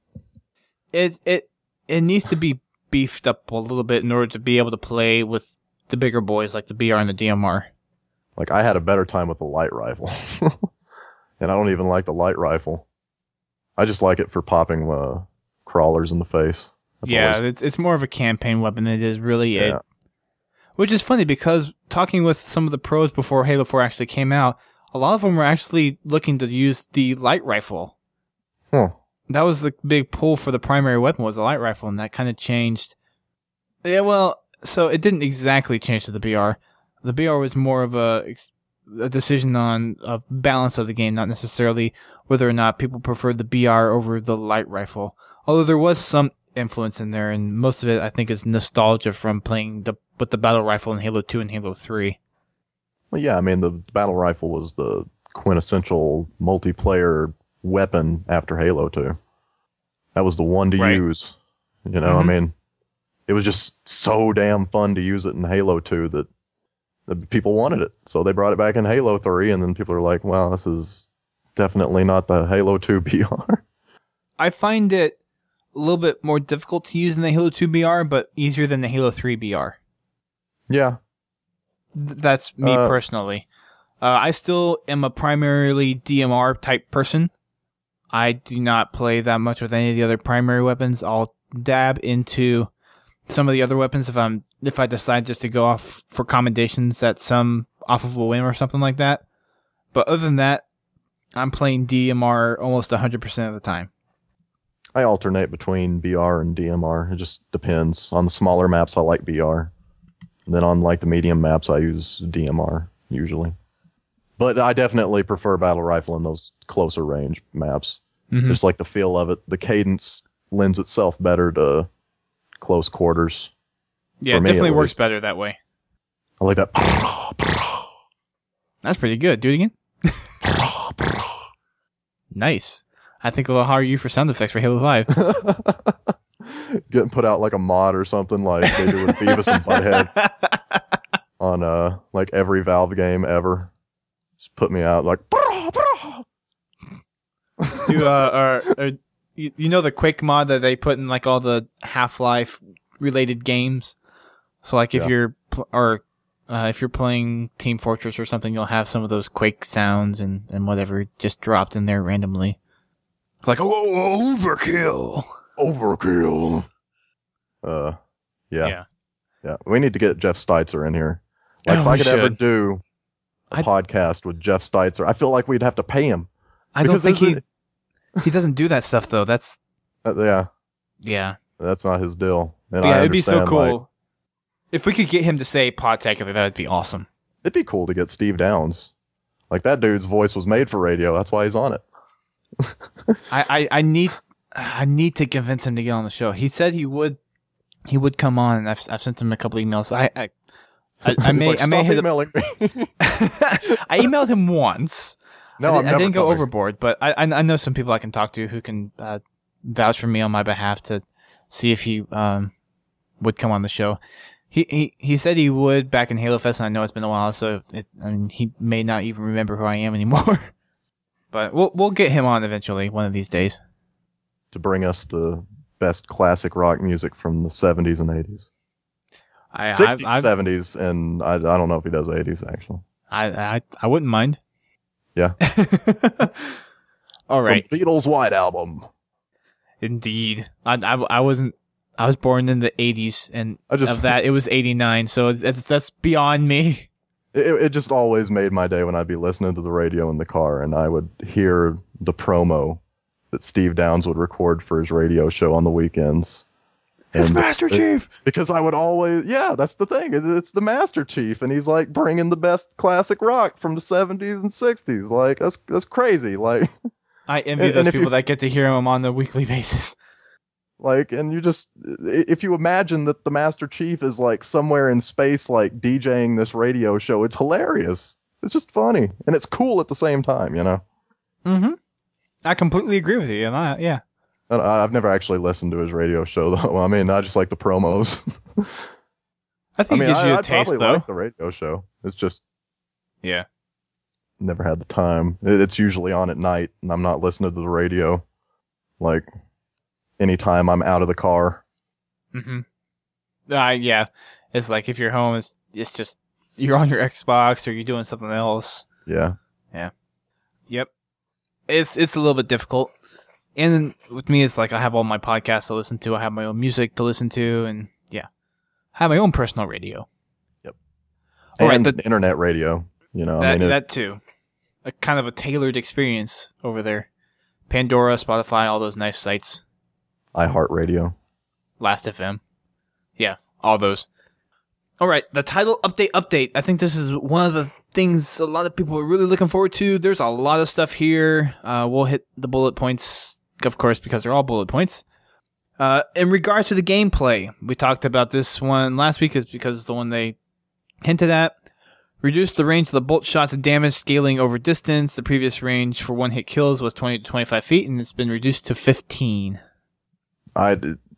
It, it, it needs to be beefed up a little bit in order to be able to play with the bigger boys like the B R and the D M R. Like, I had a better time with the light rifle. And I don't even like the light rifle. I just like it for popping uh, crawlers in the face. That's yeah, always... it's it's more of a campaign weapon than it is really yeah. it. Which is funny because talking with some of the pros before Halo four actually came out, a lot of them were actually looking to use the light rifle. Huh. That was the big pull for the primary weapon was the light rifle, and that kind of changed. Yeah, well, so it didn't exactly change to the B R. The B R was more of a, a decision on a balance of the game, not necessarily whether or not people preferred the B R over the light rifle. Although there was some influence in there, and most of it, I think, is nostalgia from playing the with the battle rifle in Halo two and Halo three. Well, yeah, I mean, the battle rifle was the quintessential multiplayer weapon after Halo two. That was the one to right. use. You know, mm-hmm. I mean, it was just so damn fun to use it in Halo two that the people wanted it. So they brought it back in Halo three, and then people are like, wow, this is definitely not the Halo two B R. I find it a little bit more difficult to use in the Halo two B R, but easier than the Halo three B R. Yeah. Th- that's me uh, personally. Uh, I still am a primarily D M R type person. I do not play that much with any of the other primary weapons. I'll dab into some of the other weapons if I'm if I decide just to go off for commendations at some off of a whim or something like that. But other than that, I'm playing D M R almost one hundred percent of the time. I alternate between B R and D M R. It just depends. On the smaller maps, I like B R. And then on like the medium maps, I use D M R usually. But I definitely prefer battle rifle in those closer range maps. Mm-hmm. Just like the feel of it. The cadence lends itself better to close quarters. Yeah, it definitely works better that way. I like that. That's pretty good. Do it again. Nice. I think I'll hire you for sound effects for Halo five. Getting put out like a mod or something like they do with Beavis and Butthead on uh like every Valve game ever. Just put me out like. Do uh, uh, uh you, you know the Quake mod that they put in like all the Half-Life related games? So like if yeah. you're pl- or uh, if you're playing Team Fortress or something, you'll have some of those Quake sounds and, and whatever just dropped in there randomly. Like oh overkill, overkill. Uh, yeah. yeah, yeah. We need to get Jeff Steitzer in here. Like oh, if I could should. ever do a I, podcast with Jeff Steitzer, I feel like we'd have to pay him. I don't think he a, he doesn't do that stuff though. That's uh, yeah, yeah. That's not his deal. And yeah, I it'd be so cool like, if we could get him to say "podtacular." That'd be awesome. It'd be cool to get Steve Downs. Like that dude's voice was made for radio. That's why he's on it. I, I, I need I need to convince him to get on the show. He said he would he would come on, and I've I've sent him a couple emails. I I, I, I may like, I may hit emailing me. I emailed him once. No, I, I'm I never didn't go coming. overboard, but I I know some people I can talk to who can uh, vouch for me on my behalf to see if he um would come on the show. He, he he said he would back in Halo Fest, and I know it's been a while, so it, I mean, he may not even remember who I am anymore. But we'll we'll get him on eventually, one of these days. To bring us the best classic rock music from the seventies and eighties. I, sixties, I, I, seventies, and I, I don't know if he does eighties, actually. I, I, I wouldn't mind. Yeah. All right. From Beatles' White Album. Indeed. I, I, I wasn't... I was born in the eighties, and I just, of that, it was eighty-nine, so that's, that's beyond me. It, it just always made my day when I'd be listening to the radio in the car, and I would hear the promo that Steve Downes would record for his radio show on the weekends. It's Master Chief! Because I would always... Yeah, that's the thing. It, it's the Master Chief, and he's, like, bringing the best classic rock from the seventies and sixties. Like, that's that's crazy. Like... I envy and, those and people you, that get to hear him on a weekly basis. Like, and you just, if you imagine that the Master Chief is like somewhere in space, like DJing this radio show, it's hilarious. It's just funny, and it's cool at the same time, you know. Mm-hmm. I completely agree with you, and I, yeah. And I've never actually listened to his radio show, though. I mean, I just like the promos. I think I mean, it gives you I, a I taste, probably though. like the radio show. It's just, yeah, never had the time. It, it's usually on at night, and I'm not listening to the radio. Like. Anytime I'm out of the car. Mm-hmm. Uh, yeah. It's like if you're home, it's, it's just, you're on your Xbox or you're doing something else. Yeah. Yeah. Yep. It's it's a little bit difficult. And then with me, it's like I have all my podcasts to listen to. I have my own music to listen to. And yeah. I have my own personal radio. Yep. All and right, the, internet radio. You know, that, I mean, it, that too. A kind of a tailored experience over there. Pandora, Spotify, all those nice sites. iHeartRadio. Last F M. Yeah, all those. All right, the title update update. I think this is one of the things a lot of people are really looking forward to. There's a lot of stuff here. Uh, we'll hit the bullet points, of course, because they're all bullet points. Uh, in regard to the gameplay, we talked about this one last week is because it's the one they hinted at. Reduce the range of the bolt shots and damage scaling over distance. The previous range for one-hit kills was twenty to twenty-five feet, and it's been reduced to fifteen. I,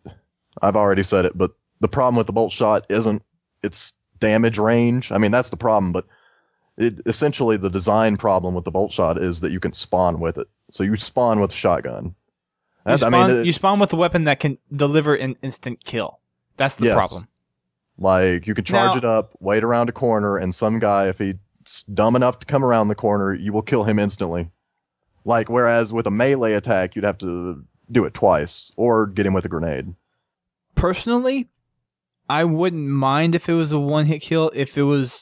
I've already said it, but the problem with the bolt shot isn't its damage range. I mean, that's the problem, but it, essentially the design problem with the bolt shot is that you can spawn with it. So you spawn with a shotgun. You spawn, I mean, it, you spawn with a weapon that can deliver an instant kill. That's the yes. problem. Like, you can charge now, it up, wait around a corner, and some guy, if he's dumb enough to come around the corner, you will kill him instantly. Like, whereas with a melee attack, you'd have to do it twice, or get him with a grenade. Personally, I wouldn't mind if it was a one-hit kill if it was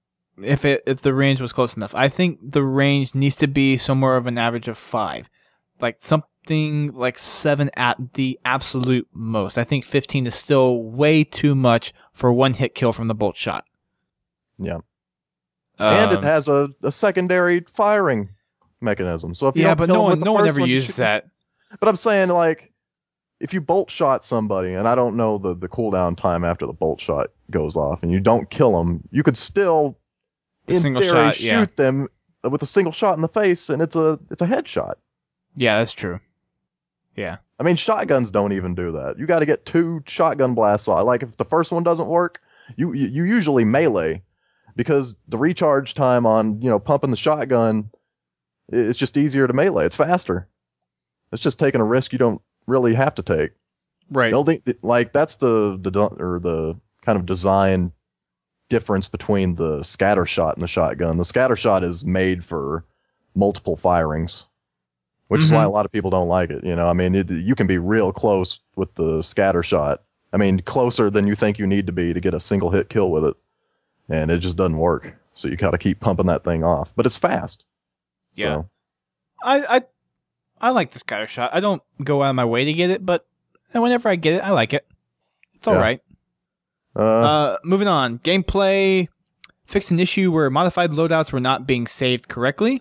if it if the range was close enough. I think the range needs to be somewhere of an average of five. Like something like seven at the absolute most. I think fifteen is still way too much for a one-hit kill from the bolt shot. Yeah. Um, and it has a, a secondary firing mechanism. So if you yeah, don't but kill no him one with the no one first ever one, you uses should- that. But I'm saying, like, if you bolt shot somebody, and I don't know the, the cooldown time after the bolt shot goes off, and you don't kill them, you could still, The in single theory, shot, shoot yeah. them with a single shot in the face, and it's a it's a headshot. Yeah, that's true. Yeah. I mean, shotguns don't even do that. You got to get two shotgun blasts off. Like, if the first one doesn't work, you, you you usually melee, because the recharge time on, you know, pumping the shotgun, it's just easier to melee. It's faster. It's just taking a risk you don't really have to take. Right. Building, like, that's the the or the kind of design difference between the scatter shot and the shotgun. The scatter shot is made for multiple firings, which Mm-hmm. is why a lot of people don't like it. You know, I mean, it, you can be real close with the scatter shot. I mean, closer than you think you need to be to get a single hit kill with it, and it just doesn't work. So you got to keep pumping that thing off. But it's fast. Yeah. So, I I I like the scatter shot. I don't go out of my way to get it, but whenever I get it, I like it. It's all Yeah. right. uh, Uh, moving on. Gameplay fixed an issue where modified loadouts were not being saved correctly.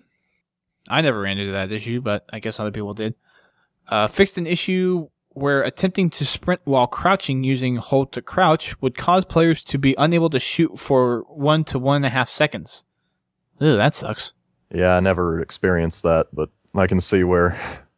I never ran into that issue, but I guess other people did. Uh, fixed an issue where attempting to sprint while crouching using hold to crouch would cause players to be unable to shoot for one to one and a half seconds. Ew, that sucks. yeah, I never experienced that, but I can see where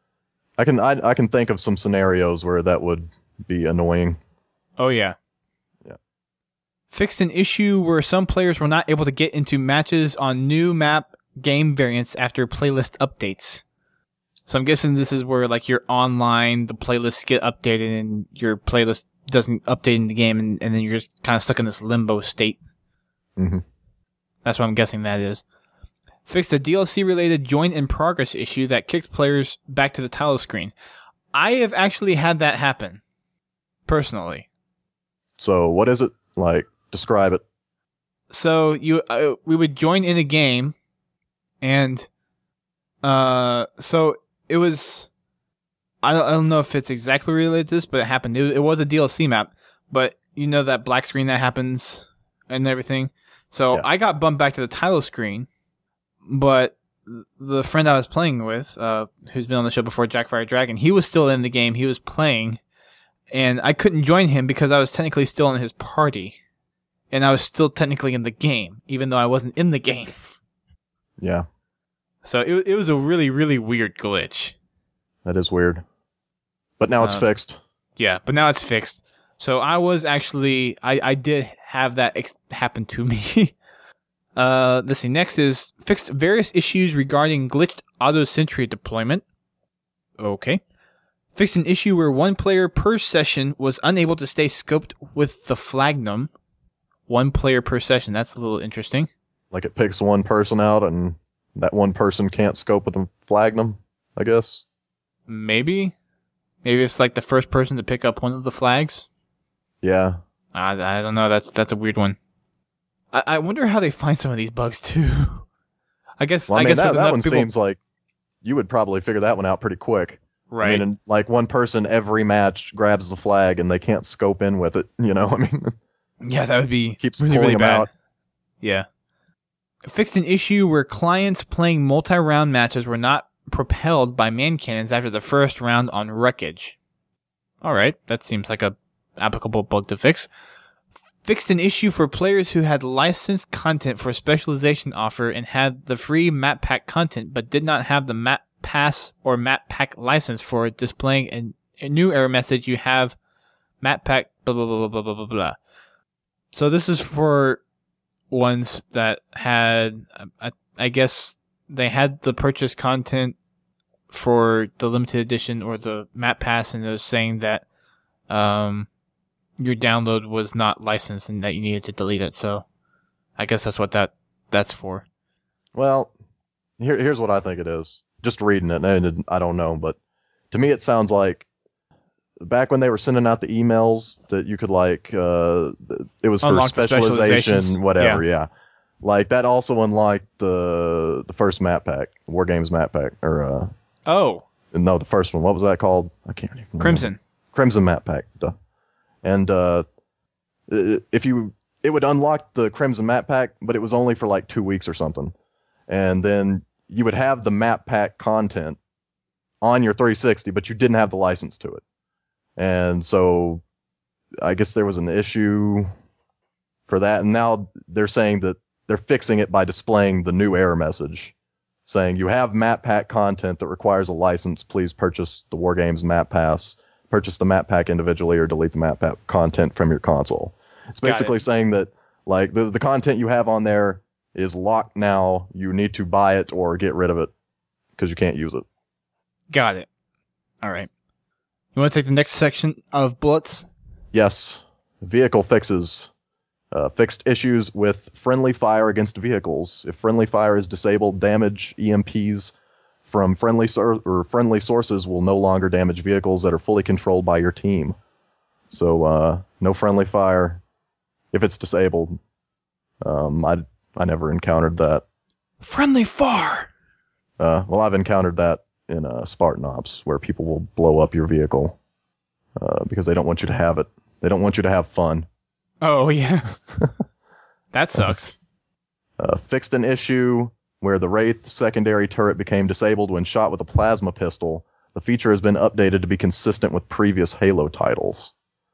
I can I, I can think of some scenarios where that would be annoying. Oh yeah. Yeah. Fixed an issue where some players were not able to get into matches on new map game variants after playlist updates. So I'm guessing this is where like you're online, the playlists get updated, and your playlist doesn't update in the game, and, and then you're just kind of stuck in this limbo state. Mm-hmm. That's what I'm guessing that is. Fixed a D L C-related join in progress issue that kicked players back to the title screen. I have actually had that happen, personally. So what is it? Like, describe it. So you, uh, we would join in a game, and uh, so it was. I don't, I don't know if it's exactly related to this, but it happened. It, it was a D L C map, but you know that black screen that happens and everything. So Yeah. I got bumped back to the title screen, but the friend I was playing with, uh, who's been on the show before, Jackfire Dragon, he was still in the game. He was playing, and I couldn't join him because I was technically still in his party, and I was still technically in the game, even though I wasn't in the game. Yeah, So it it was a really, really weird glitch. that is weird. But now it's Uh, fixed. Yeah, but now it's fixed. So I was actually, I, I did have that ex- happen to me. uh, let's see, next is fixed various issues regarding glitched auto-sentry deployment. Okay. Fixed an issue where one player per session was unable to stay scoped with the Flagnum. One player per session, that's a little interesting. Like it picks one person out, and that one person can't scope with them, flag them, I guess. Maybe? Maybe it's like the first person to pick up one of the flags? Yeah. I, I don't know. That's that's a weird one. I, I wonder how they find some of these bugs too. I guess. Well, I, I mean, guess that, with that enough one people, seems like you would probably figure that one out pretty quick. right. I mean, and like one person every match grabs the flag and they can't scope in with it. You know, I mean, yeah, that would be keeps really pulling really them bad. out. Yeah. Fixed an issue where clients playing multi-round matches were not propelled by man cannons after the first round on Wreckage. All right, that seems like a applicable bug to fix. Fixed an issue for players who had licensed content for specialization offer and had the free map pack content but did not have the map pass or map pack license for it, displaying a, a new error message. You have map pack blah blah blah blah blah blah blah. So this is for ones that had, I, I guess they had the purchase content for the limited edition or the map pass, and it was saying that um, your download was not licensed and that you needed to delete it. So I guess that's what that that's for. Well, here, here's what I think it is. Just reading it, and I don't know, but to me it sounds like back when they were sending out the emails that you could like, uh, it was for Unlock the specialization, specializations. whatever, yeah. yeah. Like that also unlocked the the first map pack, War Games map pack, or uh, Oh, no, the first one. What was that called? I can't even remember. Crimson. Crimson map pack. Duh. And uh, if you, it would unlock the Crimson map pack, but it was only for like two weeks or something. And then you would have the map pack content on your three sixty, but you didn't have the license to it. And so I guess there was an issue for that. And now they're saying that they're fixing it by displaying the new error message saying you have map pack content that requires a license. Please purchase the War Games map pass, purchase the map pack individually, or delete the map pack content from your console. It's Got basically it. saying that like the, the content you have on there is locked now. You need to buy it or get rid of it because you can't use it. Got it. All right. You want to take the next section of bullets? Yes. Vehicle fixes. Uh, fixed issues with friendly fire against vehicles. If friendly fire is disabled, damage E M Ps from friendly sor- or friendly sources will no longer damage vehicles that are fully controlled by your team. So uh, no friendly fire if it's disabled. Um, I I never encountered that. Friendly fire. Uh, well, I've encountered that in uh, Spartan Ops, where people will blow up your vehicle uh, because they don't want you to have it. They don't want you to have fun. Oh, yeah. That sucks. Uh, fixed an issue where the Wraith secondary turret became disabled when shot with a plasma pistol. The feature has been updated to be consistent with previous Halo titles.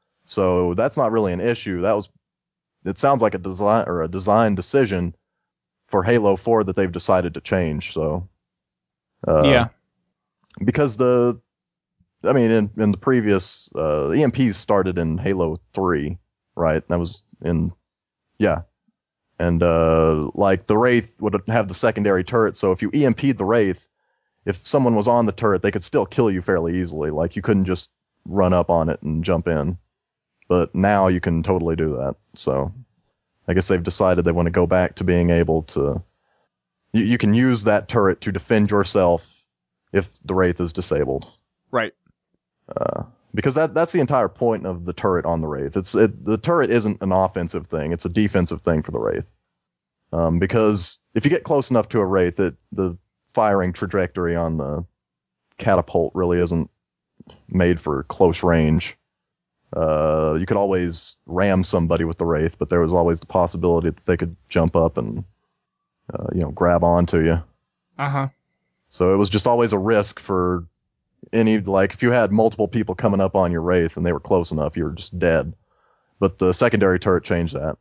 So that's not really an issue. That was, it sounds like a design or a design decision for Halo four that they've decided to change. So uh, Yeah. because the, I mean, in, in the previous, uh, the E M Ps started in Halo three, right? That was in Yeah. And uh, like the Wraith would have the secondary turret, so if you E M P'd the Wraith, if someone was on the turret, they could still kill you fairly easily. Like you couldn't just run up on it and jump in. But now you can totally do that. So I guess they've decided they want to go back to being able to... You, you can use that turret to defend yourself if the Wraith is disabled. Right. Uh, because that that's the entire point of the turret on the Wraith. It's it, the turret isn't an offensive thing. It's a defensive thing for the Wraith. Um, because if you get close enough to a Wraith, it, the firing trajectory on the catapult really isn't made for close range. Uh, you could always ram somebody with the Wraith, but there was always the possibility that they could jump up and uh, you know grab onto you. Uh-huh. So it was just always a risk for any, like, if you had multiple people coming up on your Wraith and they were close enough, you were just dead. But the secondary turret changed that.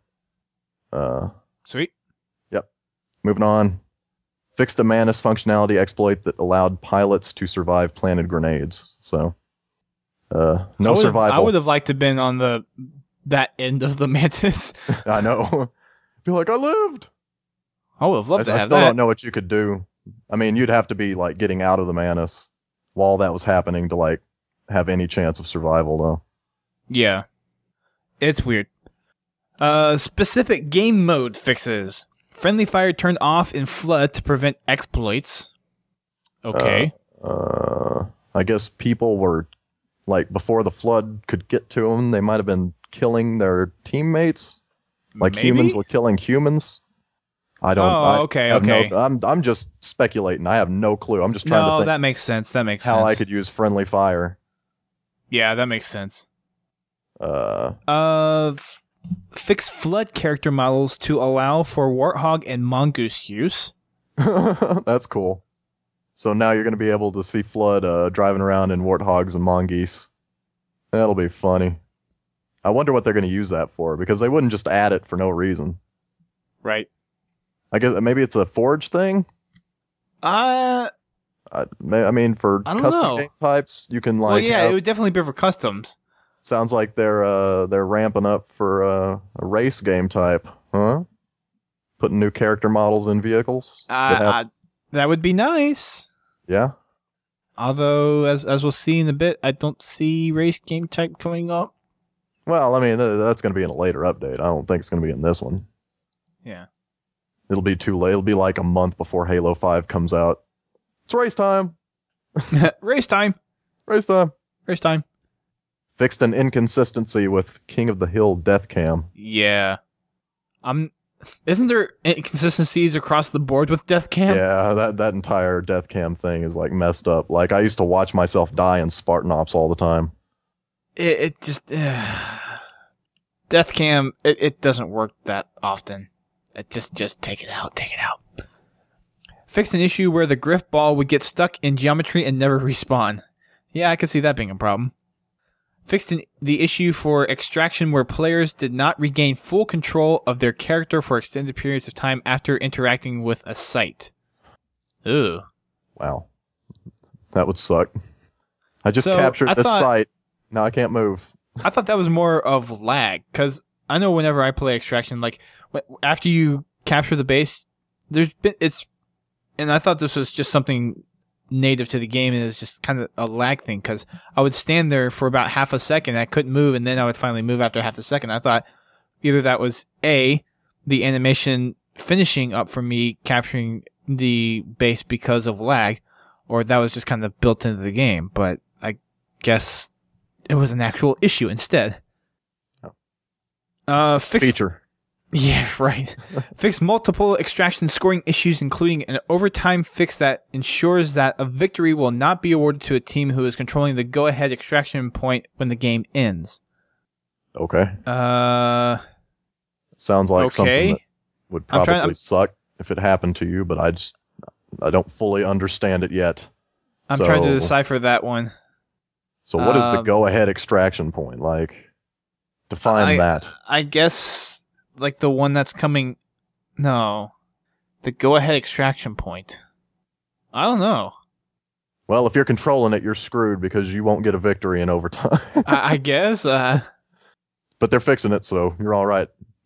Uh, Sweet. Yep. Moving on. Fixed a Manus functionality exploit that allowed pilots to survive planted grenades. So, uh, no I survival. I would have liked to have been on the that end of the Mantis. I know. Be like, I lived! I would have loved I, to I have still that. don't know what you could do. I mean, you'd have to be, like, getting out of the Manus while that was happening to, like, have any chance of survival, though. Yeah. It's weird. Uh, specific game mode fixes. Friendly fire turned off in Flood to prevent exploits. Okay. Uh, uh, I guess people were, like, before the Flood could get to them, they might have been killing their teammates. Like, Maybe? humans were killing humans. I don't. Oh, I okay, have okay. No, I'm I'm just speculating. I have no clue. I'm just trying to No, think that makes sense. That makes how sense. I could use friendly fire. Yeah, that makes sense. Uh, Uh, f- fix Flood character models to allow for Warthog and Mongoose use. that's cool. So now you're going to be able to see Flood uh, driving around in warthogs and mongoose. That'll be funny. I wonder what they're going to use that for, because they wouldn't just add it for no reason. Right. I guess maybe it's a forge thing. Uh, I, may- I mean, for I don't custom know. game types, you can like. well, yeah, have- it would definitely be for customs. sounds like they're uh they're ramping up for uh, a race game type, huh? Putting new character models in vehicles. Uh, that have- uh, that would be nice. yeah. Although, as as we'll see in a bit, I don't see race game type coming up. Well, I mean, th- that's going to be in a later update. I don't think it's going to be in this one. Yeah. It'll be too late. It'll be like a month before Halo five comes out. It's race time. Race time. Race time. Race time. Fixed an inconsistency with King of the Hill Death Cam. Yeah. Um, isn't there inconsistencies across the board with Death Cam? Yeah, that, that entire Death Cam thing is like messed up. Like, I used to watch myself die in Spartan Ops all the time. It, it just... Uh, Death Cam, it, it doesn't work that often. It just, just take it out, take it out. Fixed an issue where the Griff ball would get stuck in geometry and never respawn. Yeah, I could see that being a problem. Fixed an, the issue for extraction where players did not regain full control of their character for extended periods of time after interacting with a site. Ooh. Wow. That would suck. I just So, captured I this thought- site. Now I can't move. I thought that was more of lag, because I know whenever I play extraction, like, wh- after you capture the base, there's been, it's, and I thought this was just something native to the game, and it was just kind of a lag thing, because I would stand there for about half a second, I couldn't move, and then I would finally move after half a second. I thought either that was A, the animation finishing up for me capturing the base because of lag, or that was just kind of built into the game, but I guess it was an actual issue instead. Oh. Uh, fixed, Feature. yeah, right. Fix multiple extraction scoring issues, including an overtime fix that ensures that a victory will not be awarded to a team who is controlling the go-ahead extraction point when the game ends. Okay. Uh, Sounds like okay. something that would I'm probably trying- I'm- suck if it happened to you, but I just I don't fully understand it yet. I'm So- trying to decipher that one. So what is the Um, go-ahead extraction point? Like, define I- that. I guess, like the one that's coming. No, the go-ahead extraction point. I don't know. Well, if you're controlling it, you're screwed because you won't get a victory in overtime. I, I guess. Uh, But they're fixing it, so you're all right.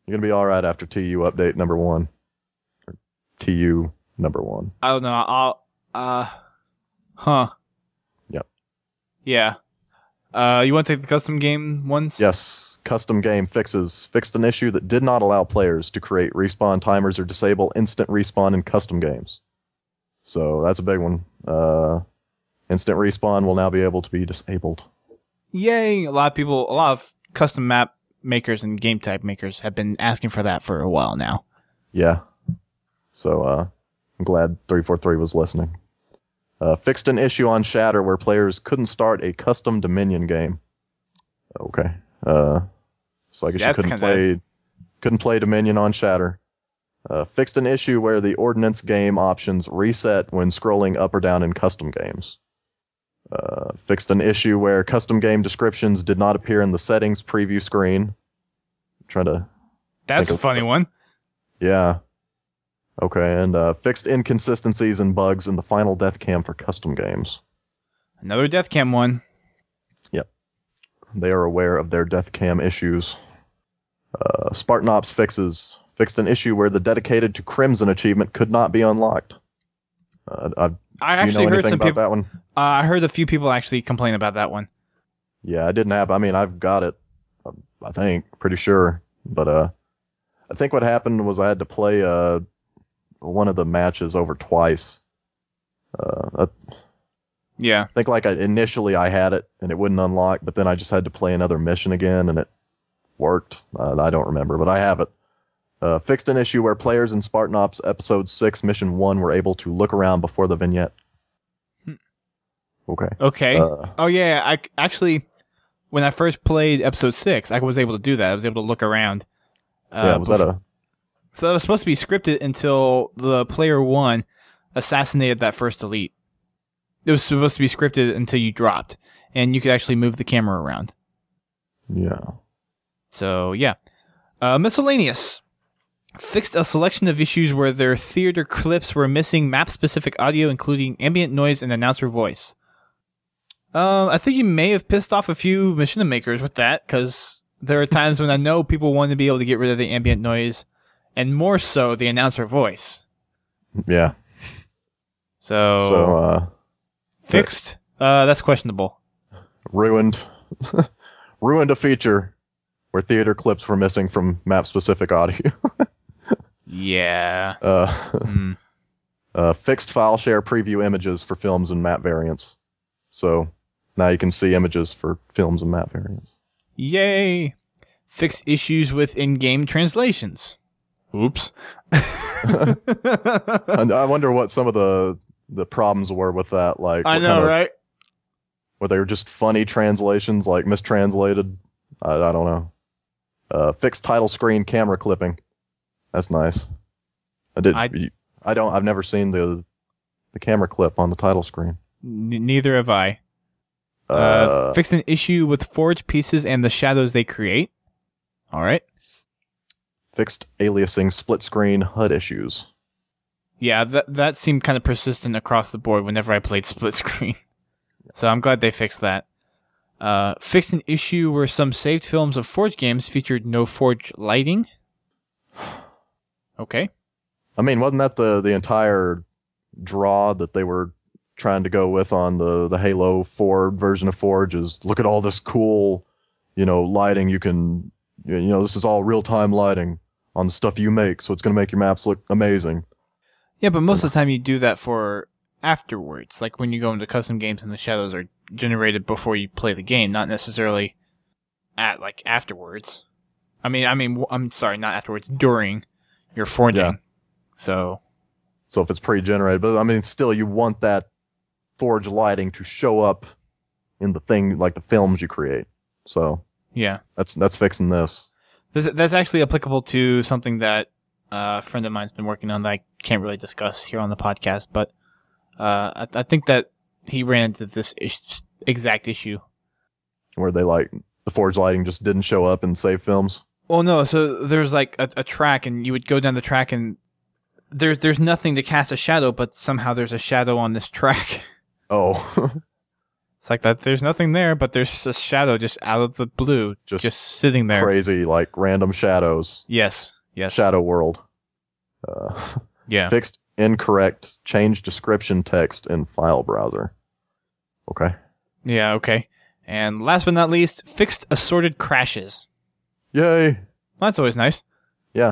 You're gonna be all right after T U update number one. Or T U number one. I don't know. I'll. Uh. Huh. Yep. Yeah. Uh, you want to take the custom game ones? Yes. Custom game fixes fixed an issue that did not allow players to create respawn timers or disable instant respawn in custom games. So that's a big one. Uh, instant respawn will now be able to be disabled. Yay! A lot of people, a lot of custom map makers and game type makers have been asking for that for a while now. Yeah. So uh, I'm glad three forty-three was listening. Uh, fixed an issue on Shatter where players couldn't start a custom Dominion game. Okay. Uh, so I guess That's you couldn't kinda... play couldn't play Dominion on Shatter. Uh, fixed an issue where the Ordnance game options reset when scrolling up or down in custom games. Uh, fixed an issue where custom game descriptions did not appear in the settings preview screen. I'm trying to. That's a funny one. Yeah. Okay, and uh, fixed inconsistencies and bugs in the final death cam for custom games. Another death cam one. Yep. They are aware of their death cam issues. Uh, Spartan Ops fixes fixed an issue where the dedicated to Crimson achievement could not be unlocked. Uh, I, I do actually you know heard anything some about people. that one? Uh, I heard a few people actually complain about that one. Yeah, I didn't have. I mean, I've got it. I think, pretty sure. But uh, I think what happened was I had to play uh one of the matches over twice. Uh, I, Yeah. I think like I, initially I had it and it wouldn't unlock, but then I just had to play another mission again and it worked. Uh, I don't remember, but I have it. Uh, fixed an issue where players in Spartan Ops Episode six Mission one were able to look around before the vignette. Okay. Okay. Uh, oh yeah, I actually, when I first played Episode six, I was able to do that. I was able to look around. Uh, yeah, was that a... So it was supposed to be scripted until the player one assassinated that first elite. It was supposed to be scripted until you dropped, and you could actually move the camera around. Yeah. So, yeah. Uh, miscellaneous. Fixed a selection of issues where their theater clips were missing map-specific audio, including ambient noise and announcer voice. Um, I think you may have pissed off a few machine makers with that, because there are times when I know people want to be able to get rid of the ambient noise, and more so the announcer voice. Yeah. So, So, uh... fixed? Uh, that's questionable. Ruined. Ruined a feature where theater clips were missing from map-specific audio. Yeah. Uh, mm. uh, fixed file share preview images for films and map variants. So now you can see images for films and map variants. Yay! Fixed issues with in-game translations. Oops. And I wonder what some of the the problems were with that. Like, I what know, kind of, right? were they just funny translations, like mistranslated? I, I don't know. Uh, fixed title screen camera clipping. That's nice. I did. I, I don't. I've never seen the the camera clip on the title screen. N- neither have I. Uh, Uh, fixed an issue with forged pieces and the shadows they create. All right. Fixed aliasing split screen H U D issues. Yeah, that that seemed kind of persistent across the board whenever I played split screen. So I'm glad they fixed that. Uh, fixed an issue where some saved films of Forge games featured no Forge lighting. Okay. I mean, wasn't that the, the entire draw that they were trying to go with on the, the Halo four version of Forge? Is look at all this cool, you know, lighting you can, you know, this is all real-time lighting on the stuff you make, so it's going to make your maps look amazing. Yeah, but most of the time you do that for afterwards, like when you go into custom games and the shadows are generated before you play the game, not necessarily at like afterwards. I mean, I mean, I'm sorry, not afterwards, during your forging. Yeah. So, So if it's pre-generated, but I mean, still, you want that Forge lighting to show up in the thing, like the films you create. So yeah, that's that's fixing this. this that's actually applicable to something that uh, a friend of mine's been working on that I can't really discuss here on the podcast, but uh, I, I think that he ran into this is- exact issue. Where they like the Forge lighting just didn't show up in save films. Well, no, so there's like a, a track, and you would go down the track, and there's there's nothing to cast a shadow, but somehow there's a shadow on this track. Oh. It's like that. There's nothing there, but there's a shadow just out of the blue, just, just sitting there. Crazy, like random shadows. Yes, yes. Shadow world. Uh, yeah. Fixed incorrect change description text in file browser. Okay. Yeah, okay. And last but not least, fixed assorted crashes. Yay. Well, that's always nice. Yeah.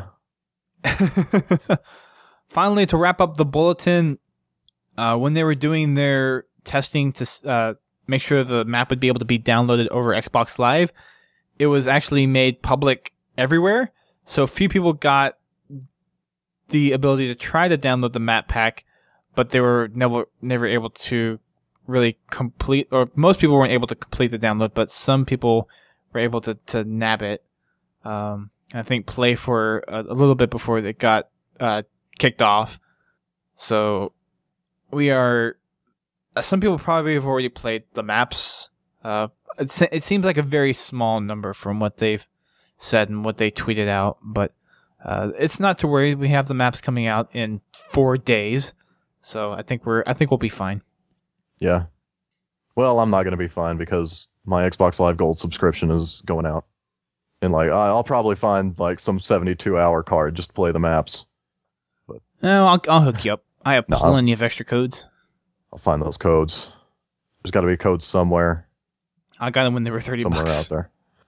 Finally, to wrap up the bulletin, uh, when they were doing their testing to uh, make sure the map would be able to be downloaded over Xbox Live, it was actually made public everywhere. So few people got the ability to try to download the map pack, but they were never never able to really complete, or most people weren't able to complete the download, but some people were able to, to nab it. Um, I think play for a, a little bit before it got uh, kicked off. So we are. Uh, some people probably have already played the maps. Uh, it, se- it seems like a very small number from what they've said and what they tweeted out, but uh, it's not to worry. We have the maps coming out in four days, so I think we're. I think we'll be fine. Yeah. Well, I'm not going to be fine because my Xbox Live Gold subscription is going out. And like I'll probably find like some seventy-two hour card just to play the maps. But no, I'll I'll hook you up. I have no, plenty I'll, of extra codes. I'll find those codes. There's got to be codes somewhere. I got them when they were thirty somewhere bucks. out there.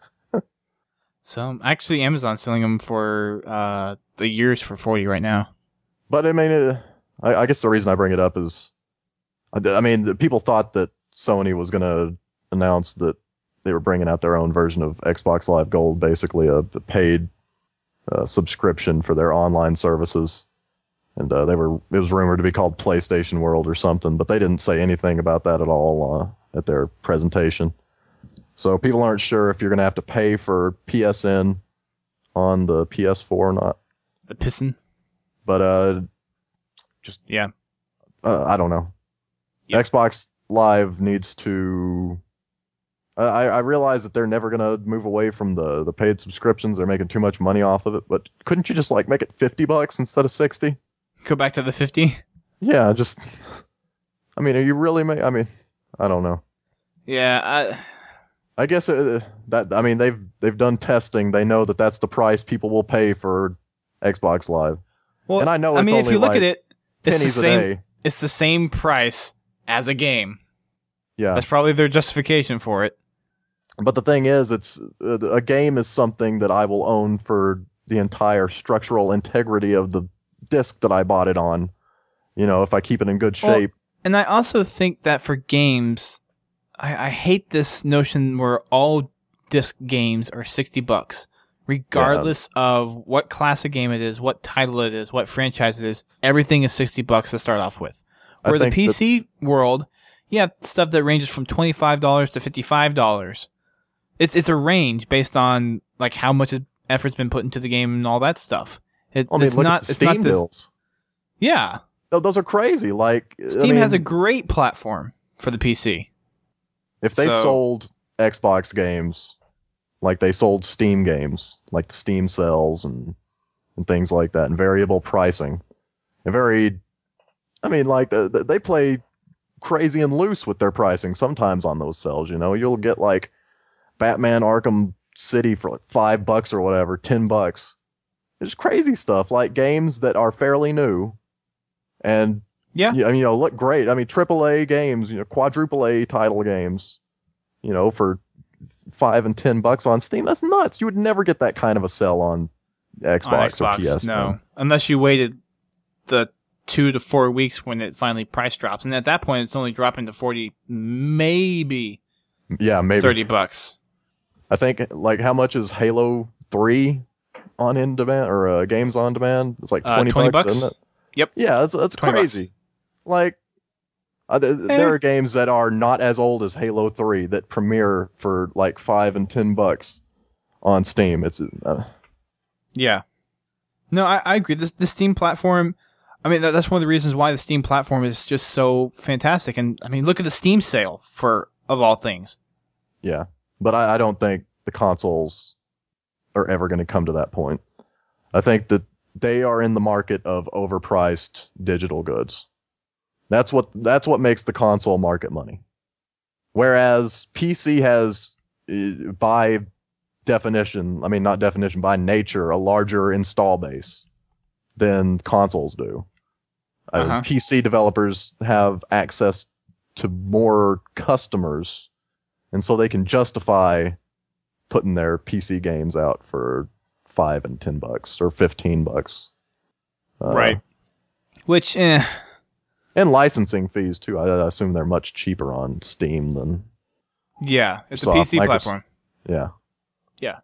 So actually, Amazon's selling them for uh, the years for forty right now. But I mean, it, I, I guess the reason I bring it up is, I, I mean, the people thought that Sony was going to announce that they were bringing out their own version of Xbox Live Gold, basically a, a paid uh, subscription for their online services. And uh, they were it was rumored to be called PlayStation World or something, but they didn't say anything about that at all uh, at their presentation. So people aren't sure if you're going to have to pay for P S N on the P S four or not. The pissin'? But uh, just yeah, uh, I don't know. Yep. Xbox Live needs to. I, I realize that they're never going to move away from the, the paid subscriptions. They're making too much money off of it. But couldn't you just like make it fifty bucks instead of sixty? Go back to the fifty? Yeah, just. I mean, are you really? Ma- I mean, I don't know. Yeah, I. I guess uh, that. I mean, they've they've done testing. They know that that's the price people will pay for Xbox Live. Well, and I know. It's I mean, only if you look like at it, it's the pennies same. a day. It's the same price as a game. Yeah, that's probably their justification for it. But the thing is, it's uh, a game is something that I will own for the entire structural integrity of the disc that I bought it on. You know, if I keep it in good shape. Well, and I also think that for games, I, I hate this notion where all disc games are sixty bucks, regardless yeah. of what class of game it is, what title it is, what franchise it is. Everything is sixty bucks to start off with. Where the P C that- world, you have stuff that ranges from twenty-five dollars to fifty-five dollars. It's it's a range based on like how much effort's been put into the game and all that stuff. It, I mean, it's look not at the it's Steam not this, bills. Yeah, those are crazy. Like Steam I mean, has a great platform for the P C. If they so, sold Xbox games like they sold Steam games, like the Steam sales and and things like that, and variable pricing, and very, I mean, like the, the, they play crazy and loose with their pricing sometimes on those sales. You know, you'll get like Batman Arkham City for like five bucks or whatever, ten bucks. It's crazy stuff, like games that are fairly new, and yeah, I mean, you know, look great. I mean, triple A games, you know, quadruple A title games, you know, for five and ten bucks on Steam. That's nuts. You would never get that kind of a sell on Xbox, on Xbox or P S. No, unless you waited the two to four weeks when it finally price drops, and at that point, it's only dropping to forty, maybe. Yeah, maybe thirty bucks. I think, like, how much is Halo three on in demand or uh, games on demand? It's like twenty, uh, twenty bucks, bucks, isn't it? Yep. Yeah, that's that's crazy. Bucks. Like, uh, th- eh. there are games that are not as old as Halo three that premiere for like five and ten bucks on Steam. It's uh, yeah. No, I, I agree. This the Steam platform. I mean, that, that's one of the reasons why the Steam platform is just so fantastic. And I mean, look at the Steam sale for of all things. Yeah. But I, I don't think the consoles are ever going to come to that point. I think that they are in the market of overpriced digital goods. That's what that's what makes the console market money. Whereas P C has, uh, by definition, I mean, not definition, by nature, a larger install base than consoles do. Uh, Uh-huh. P C developers have access to more customers, and so they can justify putting their P C games out for five and ten bucks or fifteen bucks. Uh, Right. Which, eh. And licensing fees too. I, I assume they're much cheaper on Steam than Yeah, it's a Microsoft- P C Microsoft- platform. yeah. Yeah.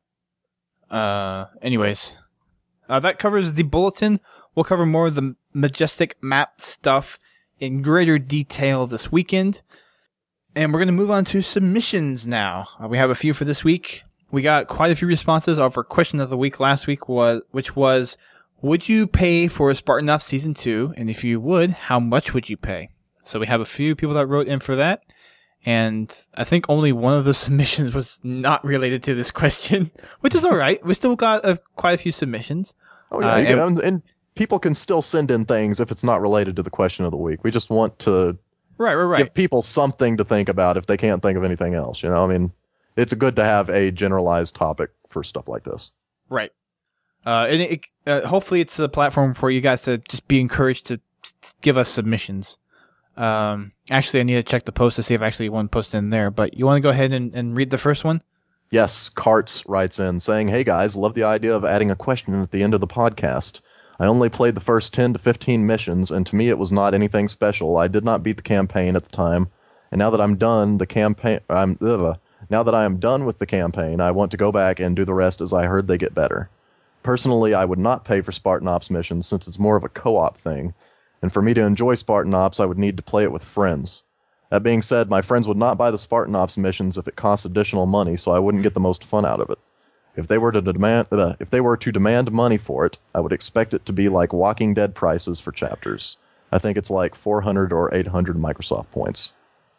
Uh, anyways, uh, that covers the bulletin. We'll cover more of the Majestic map stuff in greater detail this weekend. And we're going to move on to submissions now. Uh, we have a few for this week. We got quite a few responses of our question of the week last week, was which was, would you pay for Spartan Ops Season two? And if you would, how much would you pay? So we have a few people that wrote in for that. And I think only one of the submissions was not related to this question, which is all right. We still got a, quite a few submissions. Oh yeah, Uh, you and- can- and, and people can still send in things if it's not related to the question of the week. We just want to Right, right, right. give people something to think about if they can't think of anything else. You know, I mean, it's good to have a generalized topic for stuff like this. Right. Uh, and it, uh, hopefully it's a platform for you guys to just be encouraged to s- give us submissions. Um, actually, I need to check the post to see if actually one posted in there, but you want to go ahead and, and read the first one? Yes, Carts writes in saying, "Hey guys, love the idea of adding a question at the end of the podcast. I only played the first ten to fifteen missions, and to me it was not anything special. I did not beat the campaign at the time, and now that I'm done, the campaign, I'm ugh, now that I am done with the campaign, I want to go back and do the rest as I heard they get better. Personally, I would not pay for Spartan Ops missions since it's more of a co-op thing, and for me to enjoy Spartan Ops, I would need to play it with friends. That being said, my friends would not buy the Spartan Ops missions if it cost additional money, so I wouldn't get the most fun out of it. If they were to demand, uh, if they were to demand money for it, I would expect it to be like Walking Dead prices for chapters. I think it's like four hundred or eight hundred Microsoft points."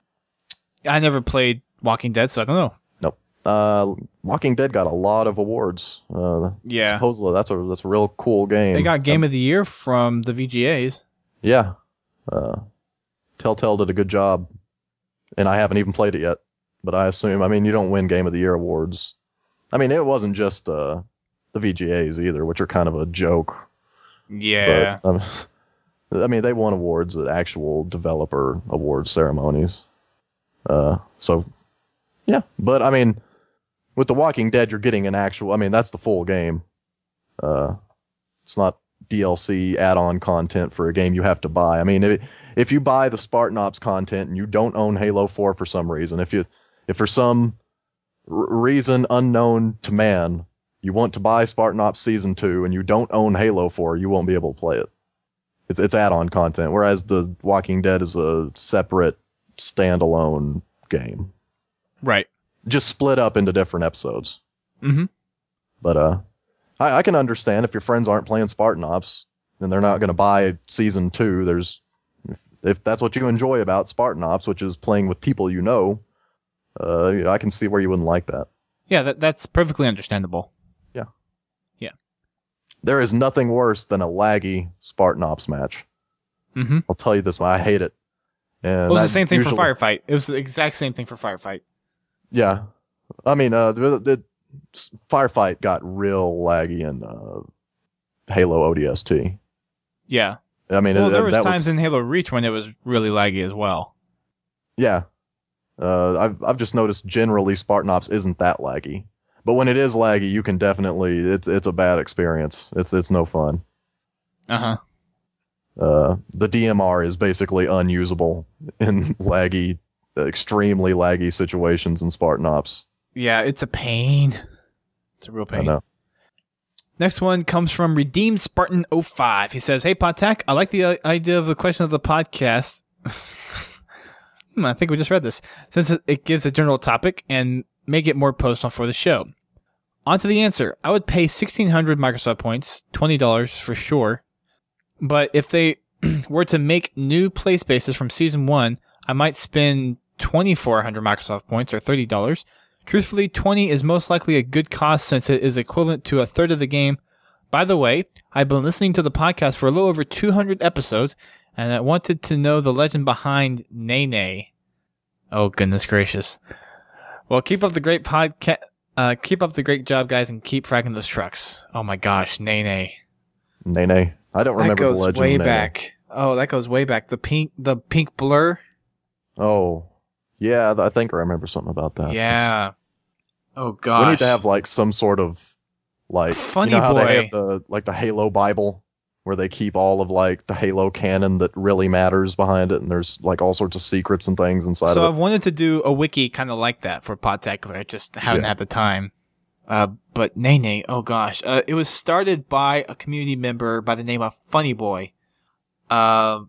I never played Walking Dead, so I don't know. Nope. Uh, Walking Dead got a lot of awards. Uh, Yeah. Supposedly, that's a that's a real cool game. They got Game of the Year from the V G As. Yeah. Uh, Telltale did a good job, and I haven't even played it yet. But I assume, I mean, you don't win Game of the Year awards. I mean, it wasn't just uh, the V G As either, which are kind of a joke. Yeah. But, um, I mean, they won awards at actual developer award ceremonies. Uh, so, yeah. But, I mean, with The Walking Dead, you're getting an actual... I mean, that's the full game. Uh, it's not D L C add-on content for a game you have to buy. I mean, if, if you buy the Spartan Ops content and you don't own Halo four for some reason, if you if for some r- reason unknown to man, you want to buy Spartan Ops Season two and you don't own Halo four, you won't be able to play it. It's it's add-on content, whereas The Walking Dead is a separate, standalone game. Right. Just split up into different episodes. Mm-hmm. But uh, I, I can understand if your friends aren't playing Spartan Ops and they're not going to buy Season two. There's if, if that's what you enjoy about Spartan Ops, which is playing with people you know, uh, I can see where you wouldn't like that. Yeah, that that's perfectly understandable. Yeah. Yeah. There is nothing worse than a laggy Spartan Ops match. Mm-hmm. I'll tell you this one. I hate it. And It was the that same thing usually- for Firefight. It was the exact same thing for Firefight. Yeah. I mean, uh, the, the Firefight got real laggy in uh, Halo O D S T. Yeah. I mean, Well, it- there was that times in Halo Reach when it was really laggy as well. Yeah. Uh, I've I've just noticed generally Spartan Ops isn't that laggy, but when it is laggy, you can definitely it's it's a bad experience. It's it's no fun. Uh-huh. Uh, the D M R is basically unusable in laggy, extremely laggy situations in Spartan Ops. Yeah, it's a pain. It's a real I pain. know. Next one comes from Redeemed Spartan oh five. He says, "Hey, Podtac, I like the uh, idea of the question of the podcast." hmm, I think we just read this. Since it- it gives a general topic and make it more personal for the show. On to the answer. I would pay sixteen hundred Microsoft points, twenty dollars for sure. But if they were to make new play spaces from Season one, I might spend twenty-four hundred Microsoft points, or thirty dollars. Truthfully, twenty is most likely a good cost since it is equivalent to a third of the game. By the way, I've been listening to the podcast for a little over two hundred episodes, and I wanted to know the legend behind Nene. Oh, goodness gracious. Well, keep up the great podcast. Uh, keep up the great job, guys, and keep fracking those trucks. Oh my gosh, Nene. Nene. I don't remember that goes the legend way of Nene. back. Oh, that goes way back. The pink, the pink blur. Oh, yeah. I think I remember something about that. Yeah. It's, oh gosh. We need to have like some sort of like Funny you know how boy. they have the like the Halo Bible, where they keep all of like the Halo canon that really matters behind it, and there's like all sorts of secrets and things inside So of it. I've wanted to do a wiki kind of like that for Podtacular. I just haven't Yeah. had the time. Uh, but Nene, oh gosh, uh, it was started by a community member by the name of Funny Boy. Um,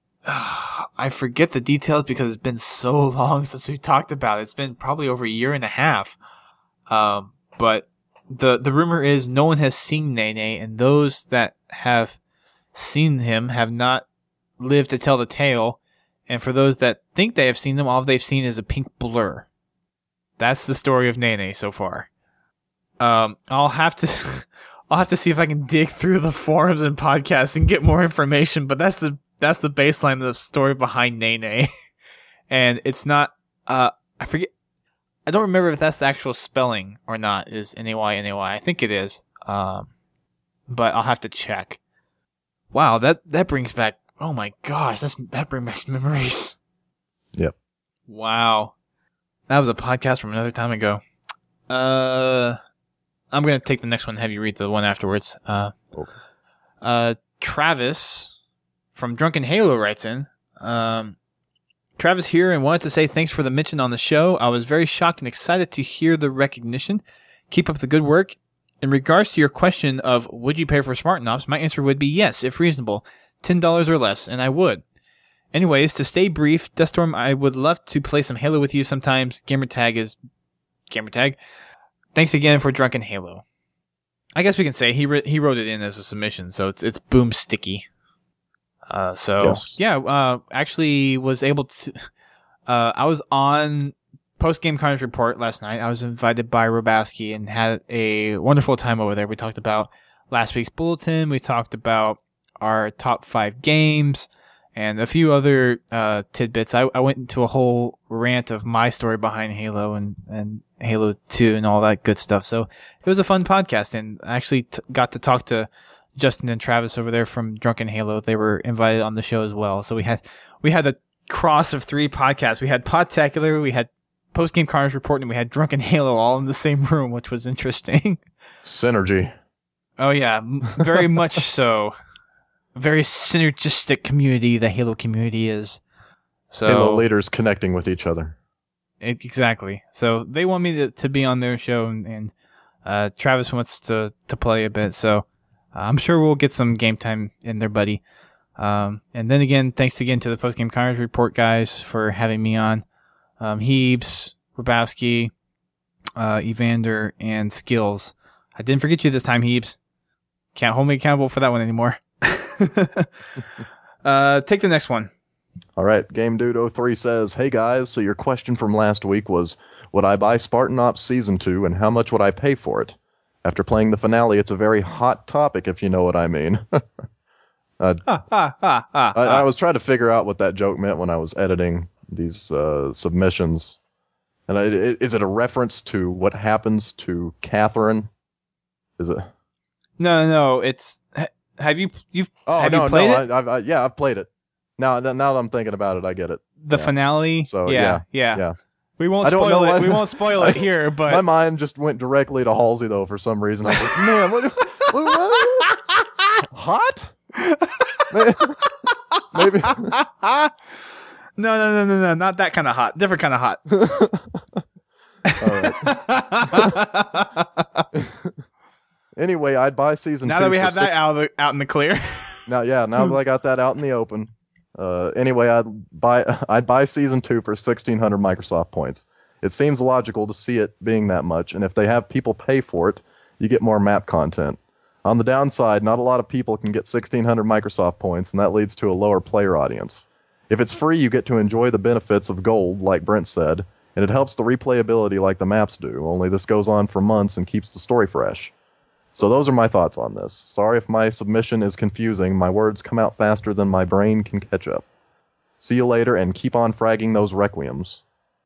I forget the details because it's been so long since we talked about it. It's been probably over a year and a half. Um, but the the rumor is no one has seen Nene, and those that have seen him have not lived to tell the tale. And for those that think they have seen them, all they've seen is a pink blur. That's the story of Nene so far. Um, I'll have to, I'll have to see if I can dig through the forums and podcasts and get more information. But that's the that's the baseline of the story behind Nene, and it's not. Uh, I forget. I don't remember if that's the actual spelling or not. Is N A Y N A Y? I think it is. Um, but I'll have to check. Wow, that that brings back. Oh my gosh, that's that brings back memories. Yep. Wow, that was a podcast from another time ago. Uh, I'm gonna take the next one and have you read the one afterwards. Uh, Okay. uh, Travis from Drunken Halo writes in. Um, Travis here and wanted to say thanks for the mention on the show. I was very shocked and excited to hear the recognition. Keep up the good work. In regards to your question of would you pay for Smart Knobs, my answer would be yes, if reasonable, ten dollars or less, and I would. Anyways, to stay brief, Duststorm, I would love to play some Halo with you sometimes. Gamertag is Gamertag. Thanks again for Drunken Halo. I guess we can say he re- he wrote it in as a submission, so it's it's boom sticky. Uh, so Yes. yeah, uh, actually was able to. Uh, I was on Post Game Carnage Report last night. I was invited by Robowski and had a wonderful time over there. We talked about last week's bulletin. We talked about our top five games and a few other uh, tidbits. I, I went into a whole rant of my story behind Halo and, and Halo two and all that good stuff. So it was a fun podcast, and I actually t- got to talk to Justin and Travis over there from Drunken Halo. They were invited on the show as well. So we had we had a cross of three podcasts. We had Podtacular, we had Post Game Carnage Report, and we had Drunken Halo all in the same room, which was interesting. Synergy. Oh yeah, m- very much so. Very synergistic community the Halo community is. So Halo leaders connecting with each other. it, exactly. So they want me to, to be on their show, and, and uh, Travis wants to, to play a bit. So uh, I'm sure we'll get some game time in there, buddy. Um, and then again, thanks again to the Post Game Carnage Report guys for having me on. Um, Heebs, Robowski, uh, Evander, and Skills. I didn't forget you this time, Heebs. Can't hold me accountable for that one anymore. uh, take the next one. All right, Game Dude oh three says, "Hey guys, so your question from last week was, would I buy Spartan Ops Season two and how much would I pay for it? After playing the finale, it's a very hot topic, if you know what I mean." uh, Ah, ah, ah, ah, I, ah. I was trying to figure out what that joke meant when I was editing these uh, submissions. And I, i- is it a reference to what happens to Catherine? Is it? No, no, no. It's ha- have you you've Oh have no, you played no, it? I, I've, I, yeah, I've played it. Now, that- now that I'm thinking about it, I get it. the yeah. finale. So, yeah, yeah, yeah, yeah. We won't I don't spoil know it. what- We won't spoil it here, but My mind just went directly to Halsey though for some reason. I was like, man, what? what, what? Hot? Maybe. no, no, no, no, no, not that kind of hot. Different kind of hot. All right. Anyway, I'd buy season now two. that we for have that six- out of the, out in the clear. Now, yeah, now that I got that out in the open. Uh, anyway, I'd buy I'd buy season two for sixteen hundred Microsoft points. It seems logical to see it being that much, and if they have people pay for it, you get more map content. On the downside, not a lot of people can get sixteen hundred Microsoft points, and that leads to a lower player audience. If it's free, you get to enjoy the benefits of gold, like Brent said, and it helps the replayability like the maps do, only this goes on for months and keeps the story fresh. So those are my thoughts on this. Sorry if my submission is confusing. My words come out faster than my brain can catch up. See you later, and keep on fragging those requiems.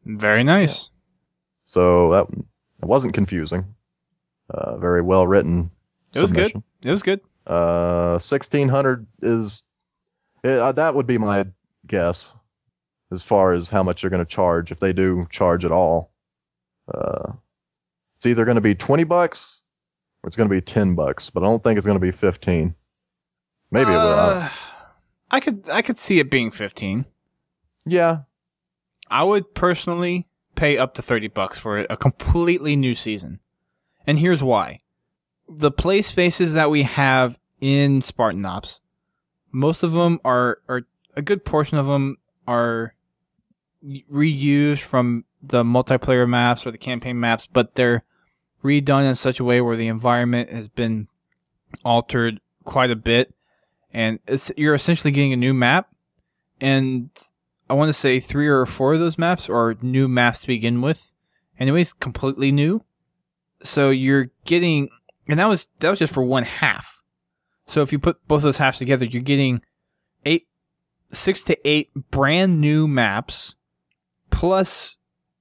Very nice. So that it wasn't confusing. Uh, very well written. It was submission. good. It was good. Uh, sixteen hundred is it, uh, that would be my guess as far as how much they're going to charge if they do charge at all. Uh, it's either going to be twenty bucks or it's going to be ten bucks, but I don't think it's going to be fifteen. Maybe uh, it will. I, don't. I could I could see it being fifteen. Yeah. I would personally pay up to thirty bucks for a completely new season. And here's why. The play spaces that we have in Spartan Ops, most of them are, are a good portion of them are reused from the multiplayer maps or the campaign maps, but they're redone in such a way where the environment has been altered quite a bit, and it's, you're essentially getting a new map, and I want to say three or four of those maps are new maps to begin with, anyways, completely new. So you're getting, and that was that was just for one half. So if you put both those halves together, you're getting eight, six to eight brand new maps, plus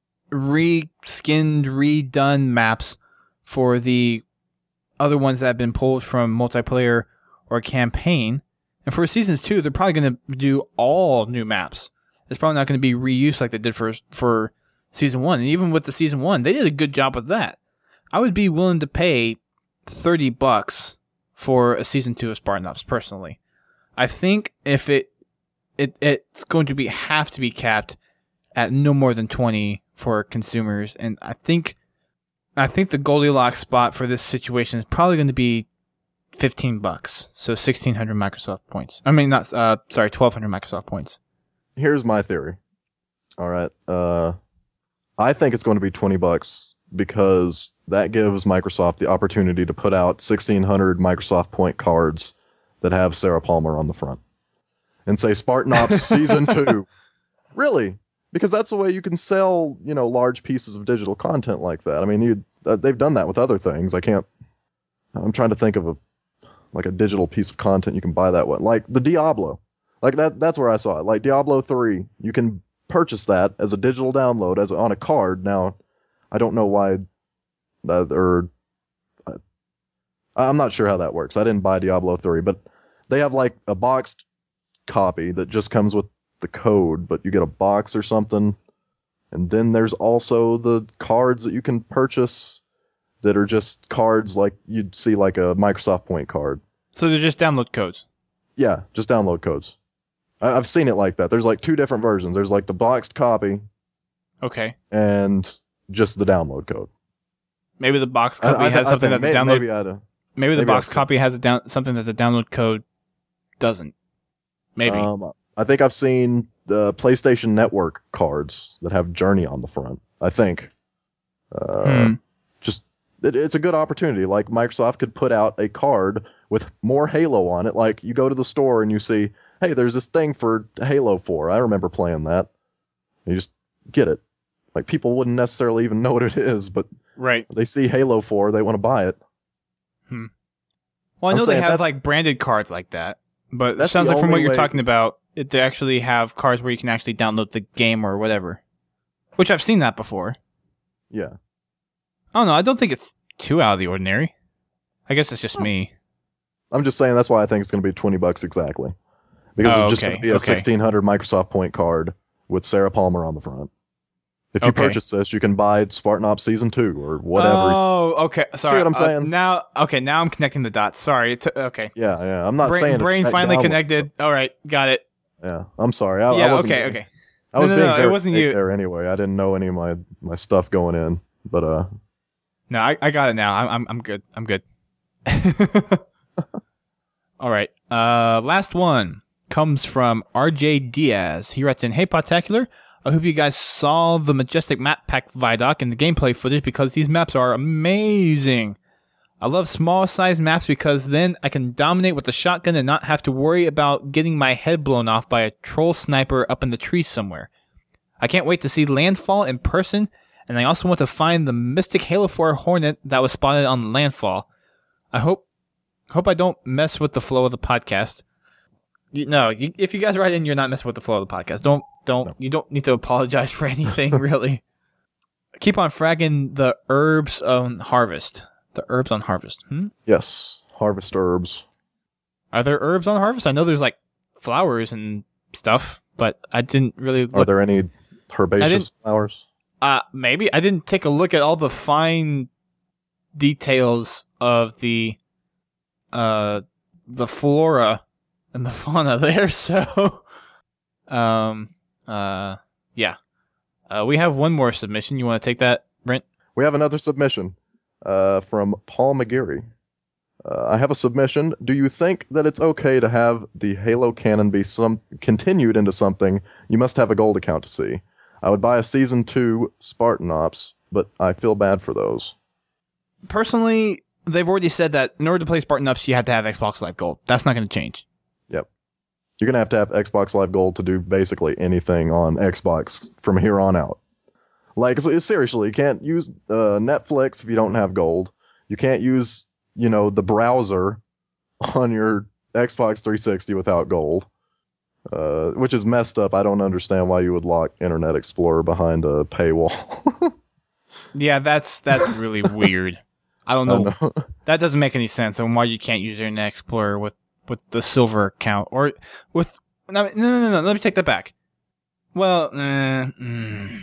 re-skinned, redone maps for the other ones that have been pulled from multiplayer or campaign. And for seasons two, they're probably going to do all new maps. It's probably not going to be reused like they did for for season one. And even with the season one, they did a good job with that. I would be willing to pay thirty bucks for a season two of Spartan Ops personally. I think if it it it's going to be have to be capped at no more than twenty for consumers, and I think I think the Goldilocks spot for this situation is probably going to be fifteen bucks, so sixteen hundred Microsoft points. I mean, not uh, sorry, twelve hundred Microsoft points. Here's my theory. All right, uh, I think it's going to be twenty bucks because that gives Microsoft the opportunity to put out sixteen hundred Microsoft point cards that have Sarah Palmer on the front and say Spartan Ops Season two. Really? Because that's the way you can sell, you know, large pieces of digital content like that. I mean, you uh, they've done that with other things. I can't. I'm trying to think of a like a digital piece of content you can buy that way, like the Diablo. Like that. That's where I saw it. Like Diablo three, you can purchase that as a digital download as on a card. Now, I don't know why that or I, I'm not sure how that works. I didn't buy Diablo three, but they have like a boxed copy that just comes with the code, but you get a box or something, and then there's also the cards that you can purchase that are just cards like you'd see like a Microsoft Point card. So they're just download codes? Yeah, just download codes. I, I've seen it like that. There's like two different versions. There's like the boxed copy. Okay. And just the download code. Maybe the box copy I, I, has I something that may, the download... Maybe, I'd, uh, maybe the maybe box I've copy has a down, something that the download code doesn't. Maybe. Um, I think I've seen the PlayStation Network cards that have Journey on the front. I think. Uh, hmm. Just it, it's a good opportunity. Like Microsoft could put out a card with more Halo on it. Like you go to the store and you see, hey, there's this thing for Halo four. I remember playing that. You just get it. Like people wouldn't necessarily even know what it is, but right. they see Halo four, they want to buy it. Hmm. Well, I I'm know they saying have like branded cards like that, but it That's sounds the like from what only you're way- talking about, it, they actually have cards where you can actually download the game or whatever. Which I've seen that before. Yeah. I don't know. I don't think it's too out of the ordinary. I guess it's just me. I'm just saying that's why I think it's going to be twenty bucks exactly. Because Oh, it's just okay, going to be a okay. sixteen hundred Microsoft Point card with Sarah Palmer on the front. If you Okay. purchase this, you can buy Spartan Ops Season two or whatever. Oh, okay. Sorry. what I'm Uh, saying? now, okay. Now I'm connecting the dots. Sorry. It t- okay. Yeah, yeah. I'm not Brain, saying it's brain that finally download. connected. All right. Got it. Yeah, I'm sorry. I, I yeah. wasn't, Okay. Okay. I was No, no, being no, it very wasn't vague you. there anyway. I didn't know any of my, my stuff going in, but uh, No, I, I got it now. I'm I'm, I'm good. I'm good. All right. Uh, last one comes from R J Diaz. He writes in, "Hey, Podtacular. I hope you guys saw the majestic map pack Vidoc and the gameplay footage because these maps are amazing. I love small size maps because then I can dominate with the shotgun and not have to worry about getting my head blown off by a troll sniper up in the tree somewhere. I can't wait to see Landfall in person, and I also want to find the Mystic Halo four Hornet that was spotted on Landfall. I hope hope I don't mess with the flow of the podcast. You, no, you, if you guys write in, you're not messing with the flow of the podcast. Don't, don't, no. You don't need to apologize for anything, really. Keep on fragging the herbs on harvest. The herbs on harvest. Hmm? Yes, harvest herbs. Are there herbs on harvest? I know there's like flowers and stuff, but I didn't really look. Are there any herbaceous flowers? Uh, maybe. I didn't take a look at all the fine details of the, uh, the flora and the fauna there, so, um, uh, yeah. Uh, we have one more submission. You want to take that, Brent? We have another submission, uh, from Paul McGeary. Uh, I have a submission. Do you think that it's okay to have the Halo canon be some continued into something you must have a gold account to see? I would buy a Season two Spartan Ops, but I feel bad for those. Personally, they've already said that in order to play Spartan Ops, you have to have Xbox Live Gold. That's not going to change. Yep. You're going to have to have Xbox Live Gold to do basically anything on Xbox from here on out. Like, seriously, you can't use uh, Netflix if you don't have Gold. You can't use, you know, the browser on your Xbox three sixty without Gold. Uh, which is messed up. I don't understand why you would lock Internet Explorer behind a paywall. Yeah, that's that's really weird. I don't know. I know. That doesn't make any sense on why you can't use Internet Explorer with, with the silver account. Or with... No, no, no, no. Let me take that back. Well, uh, mm,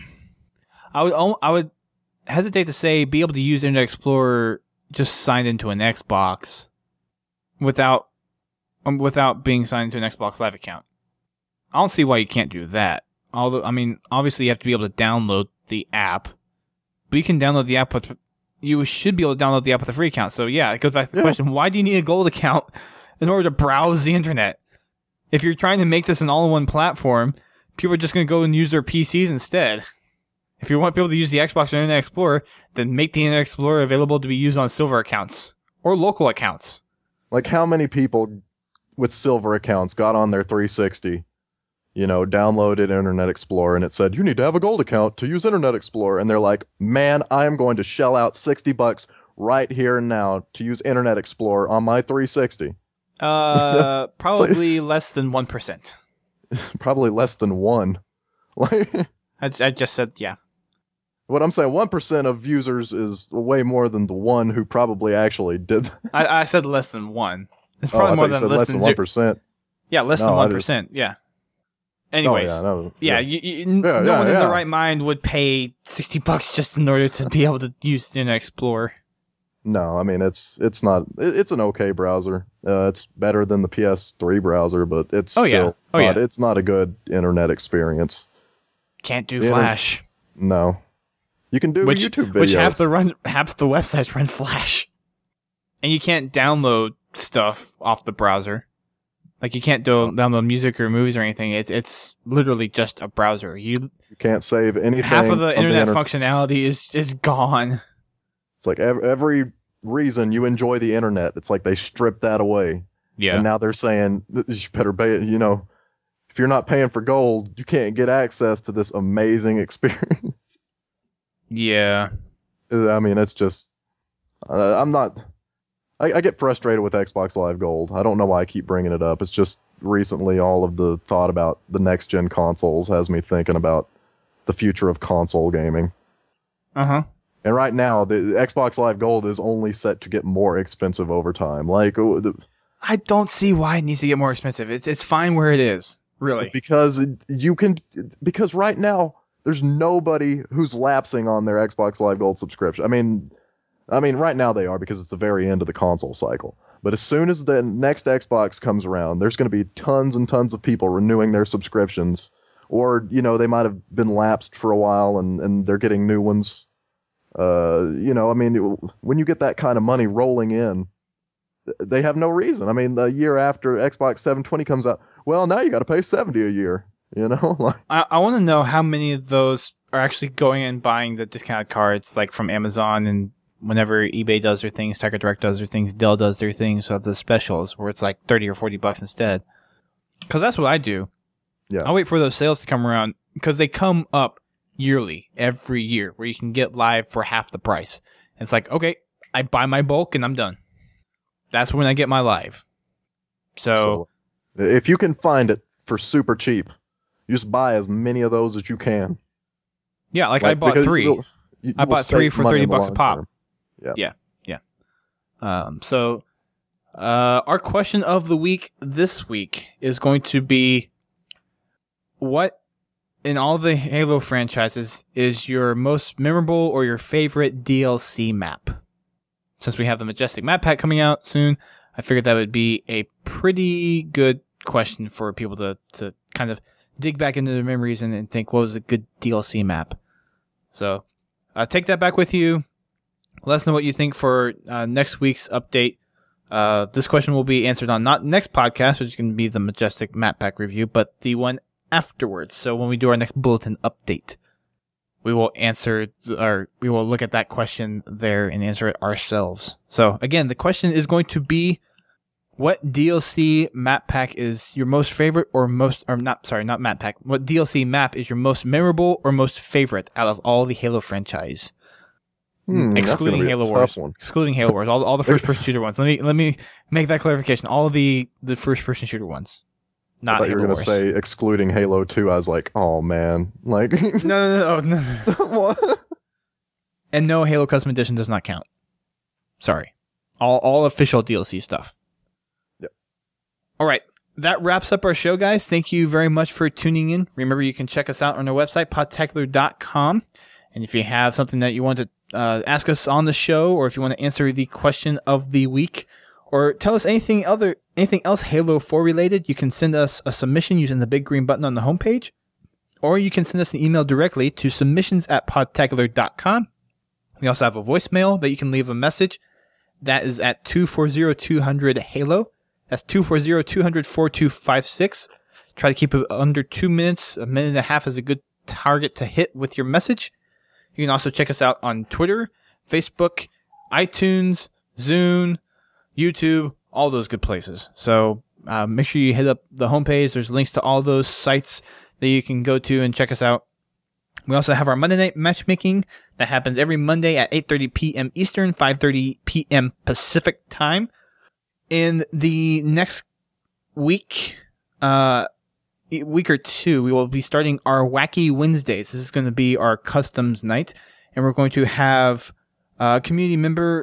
I would I would hesitate to say be able to use Internet Explorer just signed into an Xbox without um, without being signed into an Xbox Live account. I don't see why you can't do that. Although, I mean, obviously you have to be able to download the app, but you can download the app with, you should be able to download the app with a free account. So yeah, it goes back to the yeah. question, why do you need a gold account in order to browse the internet? If you're trying to make this an all-in-one platform, people are just going to go and use their P Cs instead. If you want people to use the Xbox or Internet Explorer, then make the Internet Explorer available to be used on silver accounts or local accounts. Like, how many people with silver accounts got on their three sixty, you know, downloaded Internet Explorer, and it said, you need to have a gold account to use Internet Explorer. And they're like, man, I am going to shell out sixty bucks right here and now to use Internet Explorer on my three sixty. Uh, probably like, less than one percent. Probably less than one. Like, I, I just said, yeah. What I'm saying, one percent of users is way more than the one who probably actually did. I, I said less than one. It's probably oh, more than less, less than one percent. Yeah, less no, than one percent. Yeah. Anyways, oh, yeah, no, yeah, yeah. You, you, yeah, no yeah, one in yeah. the right mind would pay sixty bucks just in order to be able to use Internet Explorer. No, I mean, it's it's not, it, it's an okay browser. Uh, it's better than the P S three browser, but it's oh, still yeah. Oh, not, yeah. it's not a good internet experience. Can't do The Flash. Inter- no. You can do which, YouTube videos. Which half the run, half the websites run Flash. And you can't download stuff off the browser. Like, you can't do, download music or movies or anything. It's it's literally just a browser. You You can't save anything. Half of the internet the inter- functionality is is gone. It's like every, every reason you enjoy the internet, it's like they stripped that away. Yeah. And now they're saying, you better pay, you know, if you're not paying for gold, you can't get access to this amazing experience. Yeah. I mean, it's just, uh, I'm not, I, I get frustrated with Xbox Live Gold. I don't know why I keep bringing it up. It's just recently all of the thought about the next gen consoles has me thinking about the future of console gaming. Uh-huh. And right now, the Xbox Live Gold is only set to get more expensive over time. Like, the, I don't see why it needs to get more expensive. It's it's fine where it is, really. Because you can, because right now there's nobody who's lapsing on their Xbox Live Gold subscription. I mean, I mean, right now they are because it's the very end of the console cycle. But as soon as the next Xbox comes around, there's going to be tons and tons of people renewing their subscriptions, or you know, they might have been lapsed for a while and and they're getting new ones. Uh, you know, I mean, when you get that kind of money rolling in, they have no reason. I mean, the year after Xbox seven twenty comes out, well, now you got to pay seventy a year. You know, like I, I want to know how many of those are actually going and buying the discounted cards, like from Amazon, and whenever eBay does their things, Tiger Direct does their things, Dell does their things, so the specials where it's like thirty or forty bucks instead. Because that's what I do. Yeah, I wait for those sales to come around because they come up yearly, every year, where you can get live for half the price. And it's like, okay, I buy my bulk and I'm done. That's when I get my live. So, so If you can find it for super cheap, you just buy as many of those as you can. Yeah, like, like I bought three. You'll, you I bought three for thirty bucks a pop. Term. Yeah. Yeah. Yeah. Um, so, uh, our question of the week this week is going to be, what in all the Halo franchises is your most memorable or your favorite D L C map? Since we have the Majestic Map Pack coming out soon, I figured that would be a pretty good question for people to, to kind of dig back into their memories and, and think, what was a good D L C map? So, uh, take that back with you. Let us know what you think for uh, next week's update. Uh, this question will be answered on not next podcast, which is going to be the Majestic Map Pack review, but the one afterwards. So when we do our next bulletin update, we will answer, or we will look at that question there and answer it ourselves. So again, the question is going to be, what D L C map pack is your most favorite or most, or not, sorry, not map pack. What D L C map is your most memorable or most favorite out of all the Halo franchise? Hmm, excluding Halo Wars. One. Excluding Halo Wars. All, all the first person shooter ones. Let me, let me make that clarification. All of the, the first person shooter ones. Not I thought Halo you were going to say excluding Halo two. I was like, oh man. Like, no, no, no, no. What? And no, Halo Custom Edition does not count. Sorry. All, all official D L C stuff. All right, that wraps up our show, guys. Thank you very much for tuning in. Remember, you can check us out on our website, podtacular dot com. And if you have something that you want to uh, ask us on the show, or if you want to answer the question of the week, or tell us anything other anything else Halo four related, you can send us a submission using the big green button on the homepage, or you can send us an email directly to submissions at podtacular dot com. We also have a voicemail that you can leave a message. That is at two four zero, two hundred, HALO. That's two four zero, two hundred, four two five six. Try to keep it under two minutes. A minute and a half is a good target to hit with your message. You can also check us out on Twitter, Facebook, iTunes, Zune, YouTube, all those good places. So uh, make sure you hit up the homepage. There's links to all those sites that you can go to and check us out. We also have our Monday Night Matchmaking that happens every Monday at eight thirty p.m. Eastern, five thirty p.m. Pacific time. In the next week, uh, week or two, we will be starting our Wacky Wednesdays. This is going to be our customs night, and we're going to have a community member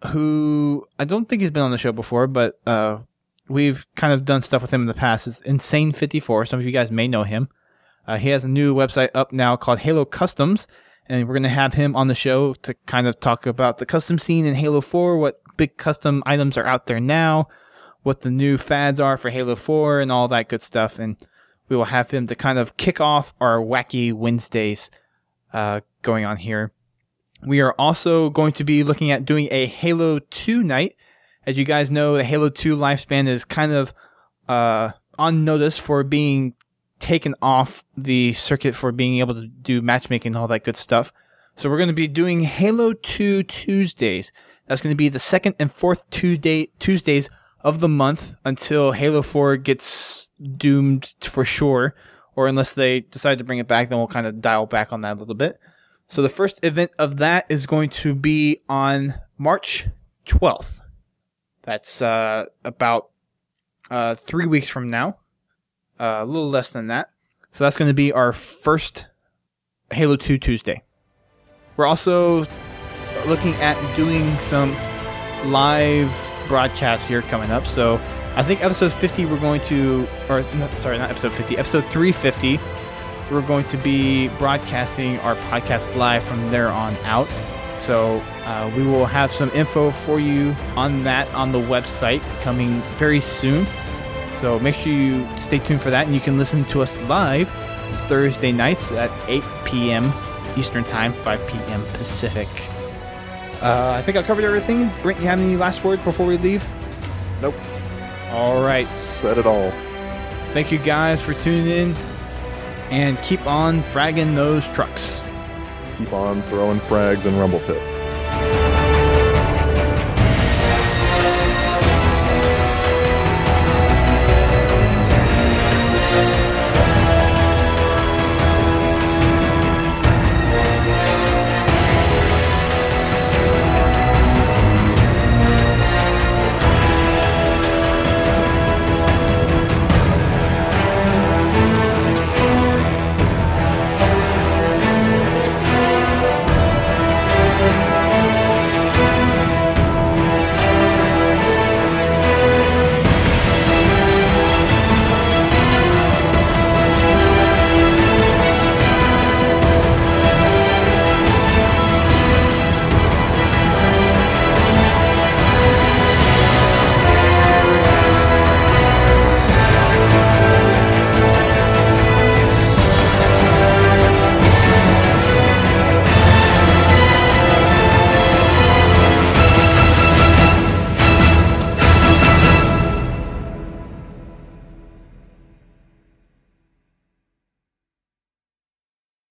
who I don't think he's been on the show before, but uh, we've kind of done stuff with him in the past. It's Insane fifty-four. Some of you guys may know him. Uh, he has a new website up now called Halo Customs, and we're going to have him on the show to kind of talk about the custom scene in Halo four, what big custom items are out there now, what the new fads are for Halo four, and all that good stuff. And we will have him to kind of kick off our Wacky Wednesdays uh, going on here. We are also going to be looking at doing a Halo two night. As you guys know, the Halo two lifespan is kind of uh, on notice for being taken off the circuit for being able to do matchmaking and all that good stuff. So we're going to be doing Halo two Tuesdays. That's going to be the second and fourth Tuesday, Tuesdays of the month until Halo four gets doomed for sure. Or unless they decide to bring it back, then we'll kind of dial back on that a little bit. So the first event of that is going to be on March twelfth. That's uh, about uh, three weeks from now. Uh, a little less than that. So that's going to be our first Halo two Tuesday. We're also looking at doing some live broadcasts here coming up. So I think episode fifty we're going to, or no, sorry, not episode fifty, episode three fifty, we're going to be broadcasting our podcast live from there on out. So uh, we will have some info for you on that on the website coming very soon. So make sure you stay tuned for that, and you can listen to us live Thursday nights at eight p.m. Eastern Time, five p.m. Pacific. Uh, I think I covered everything. Brent, you have any last words before we leave? Nope. All right. Said it all. Thank you guys for tuning in, and keep on fragging those trucks. Keep on throwing frags in Rumble Pit.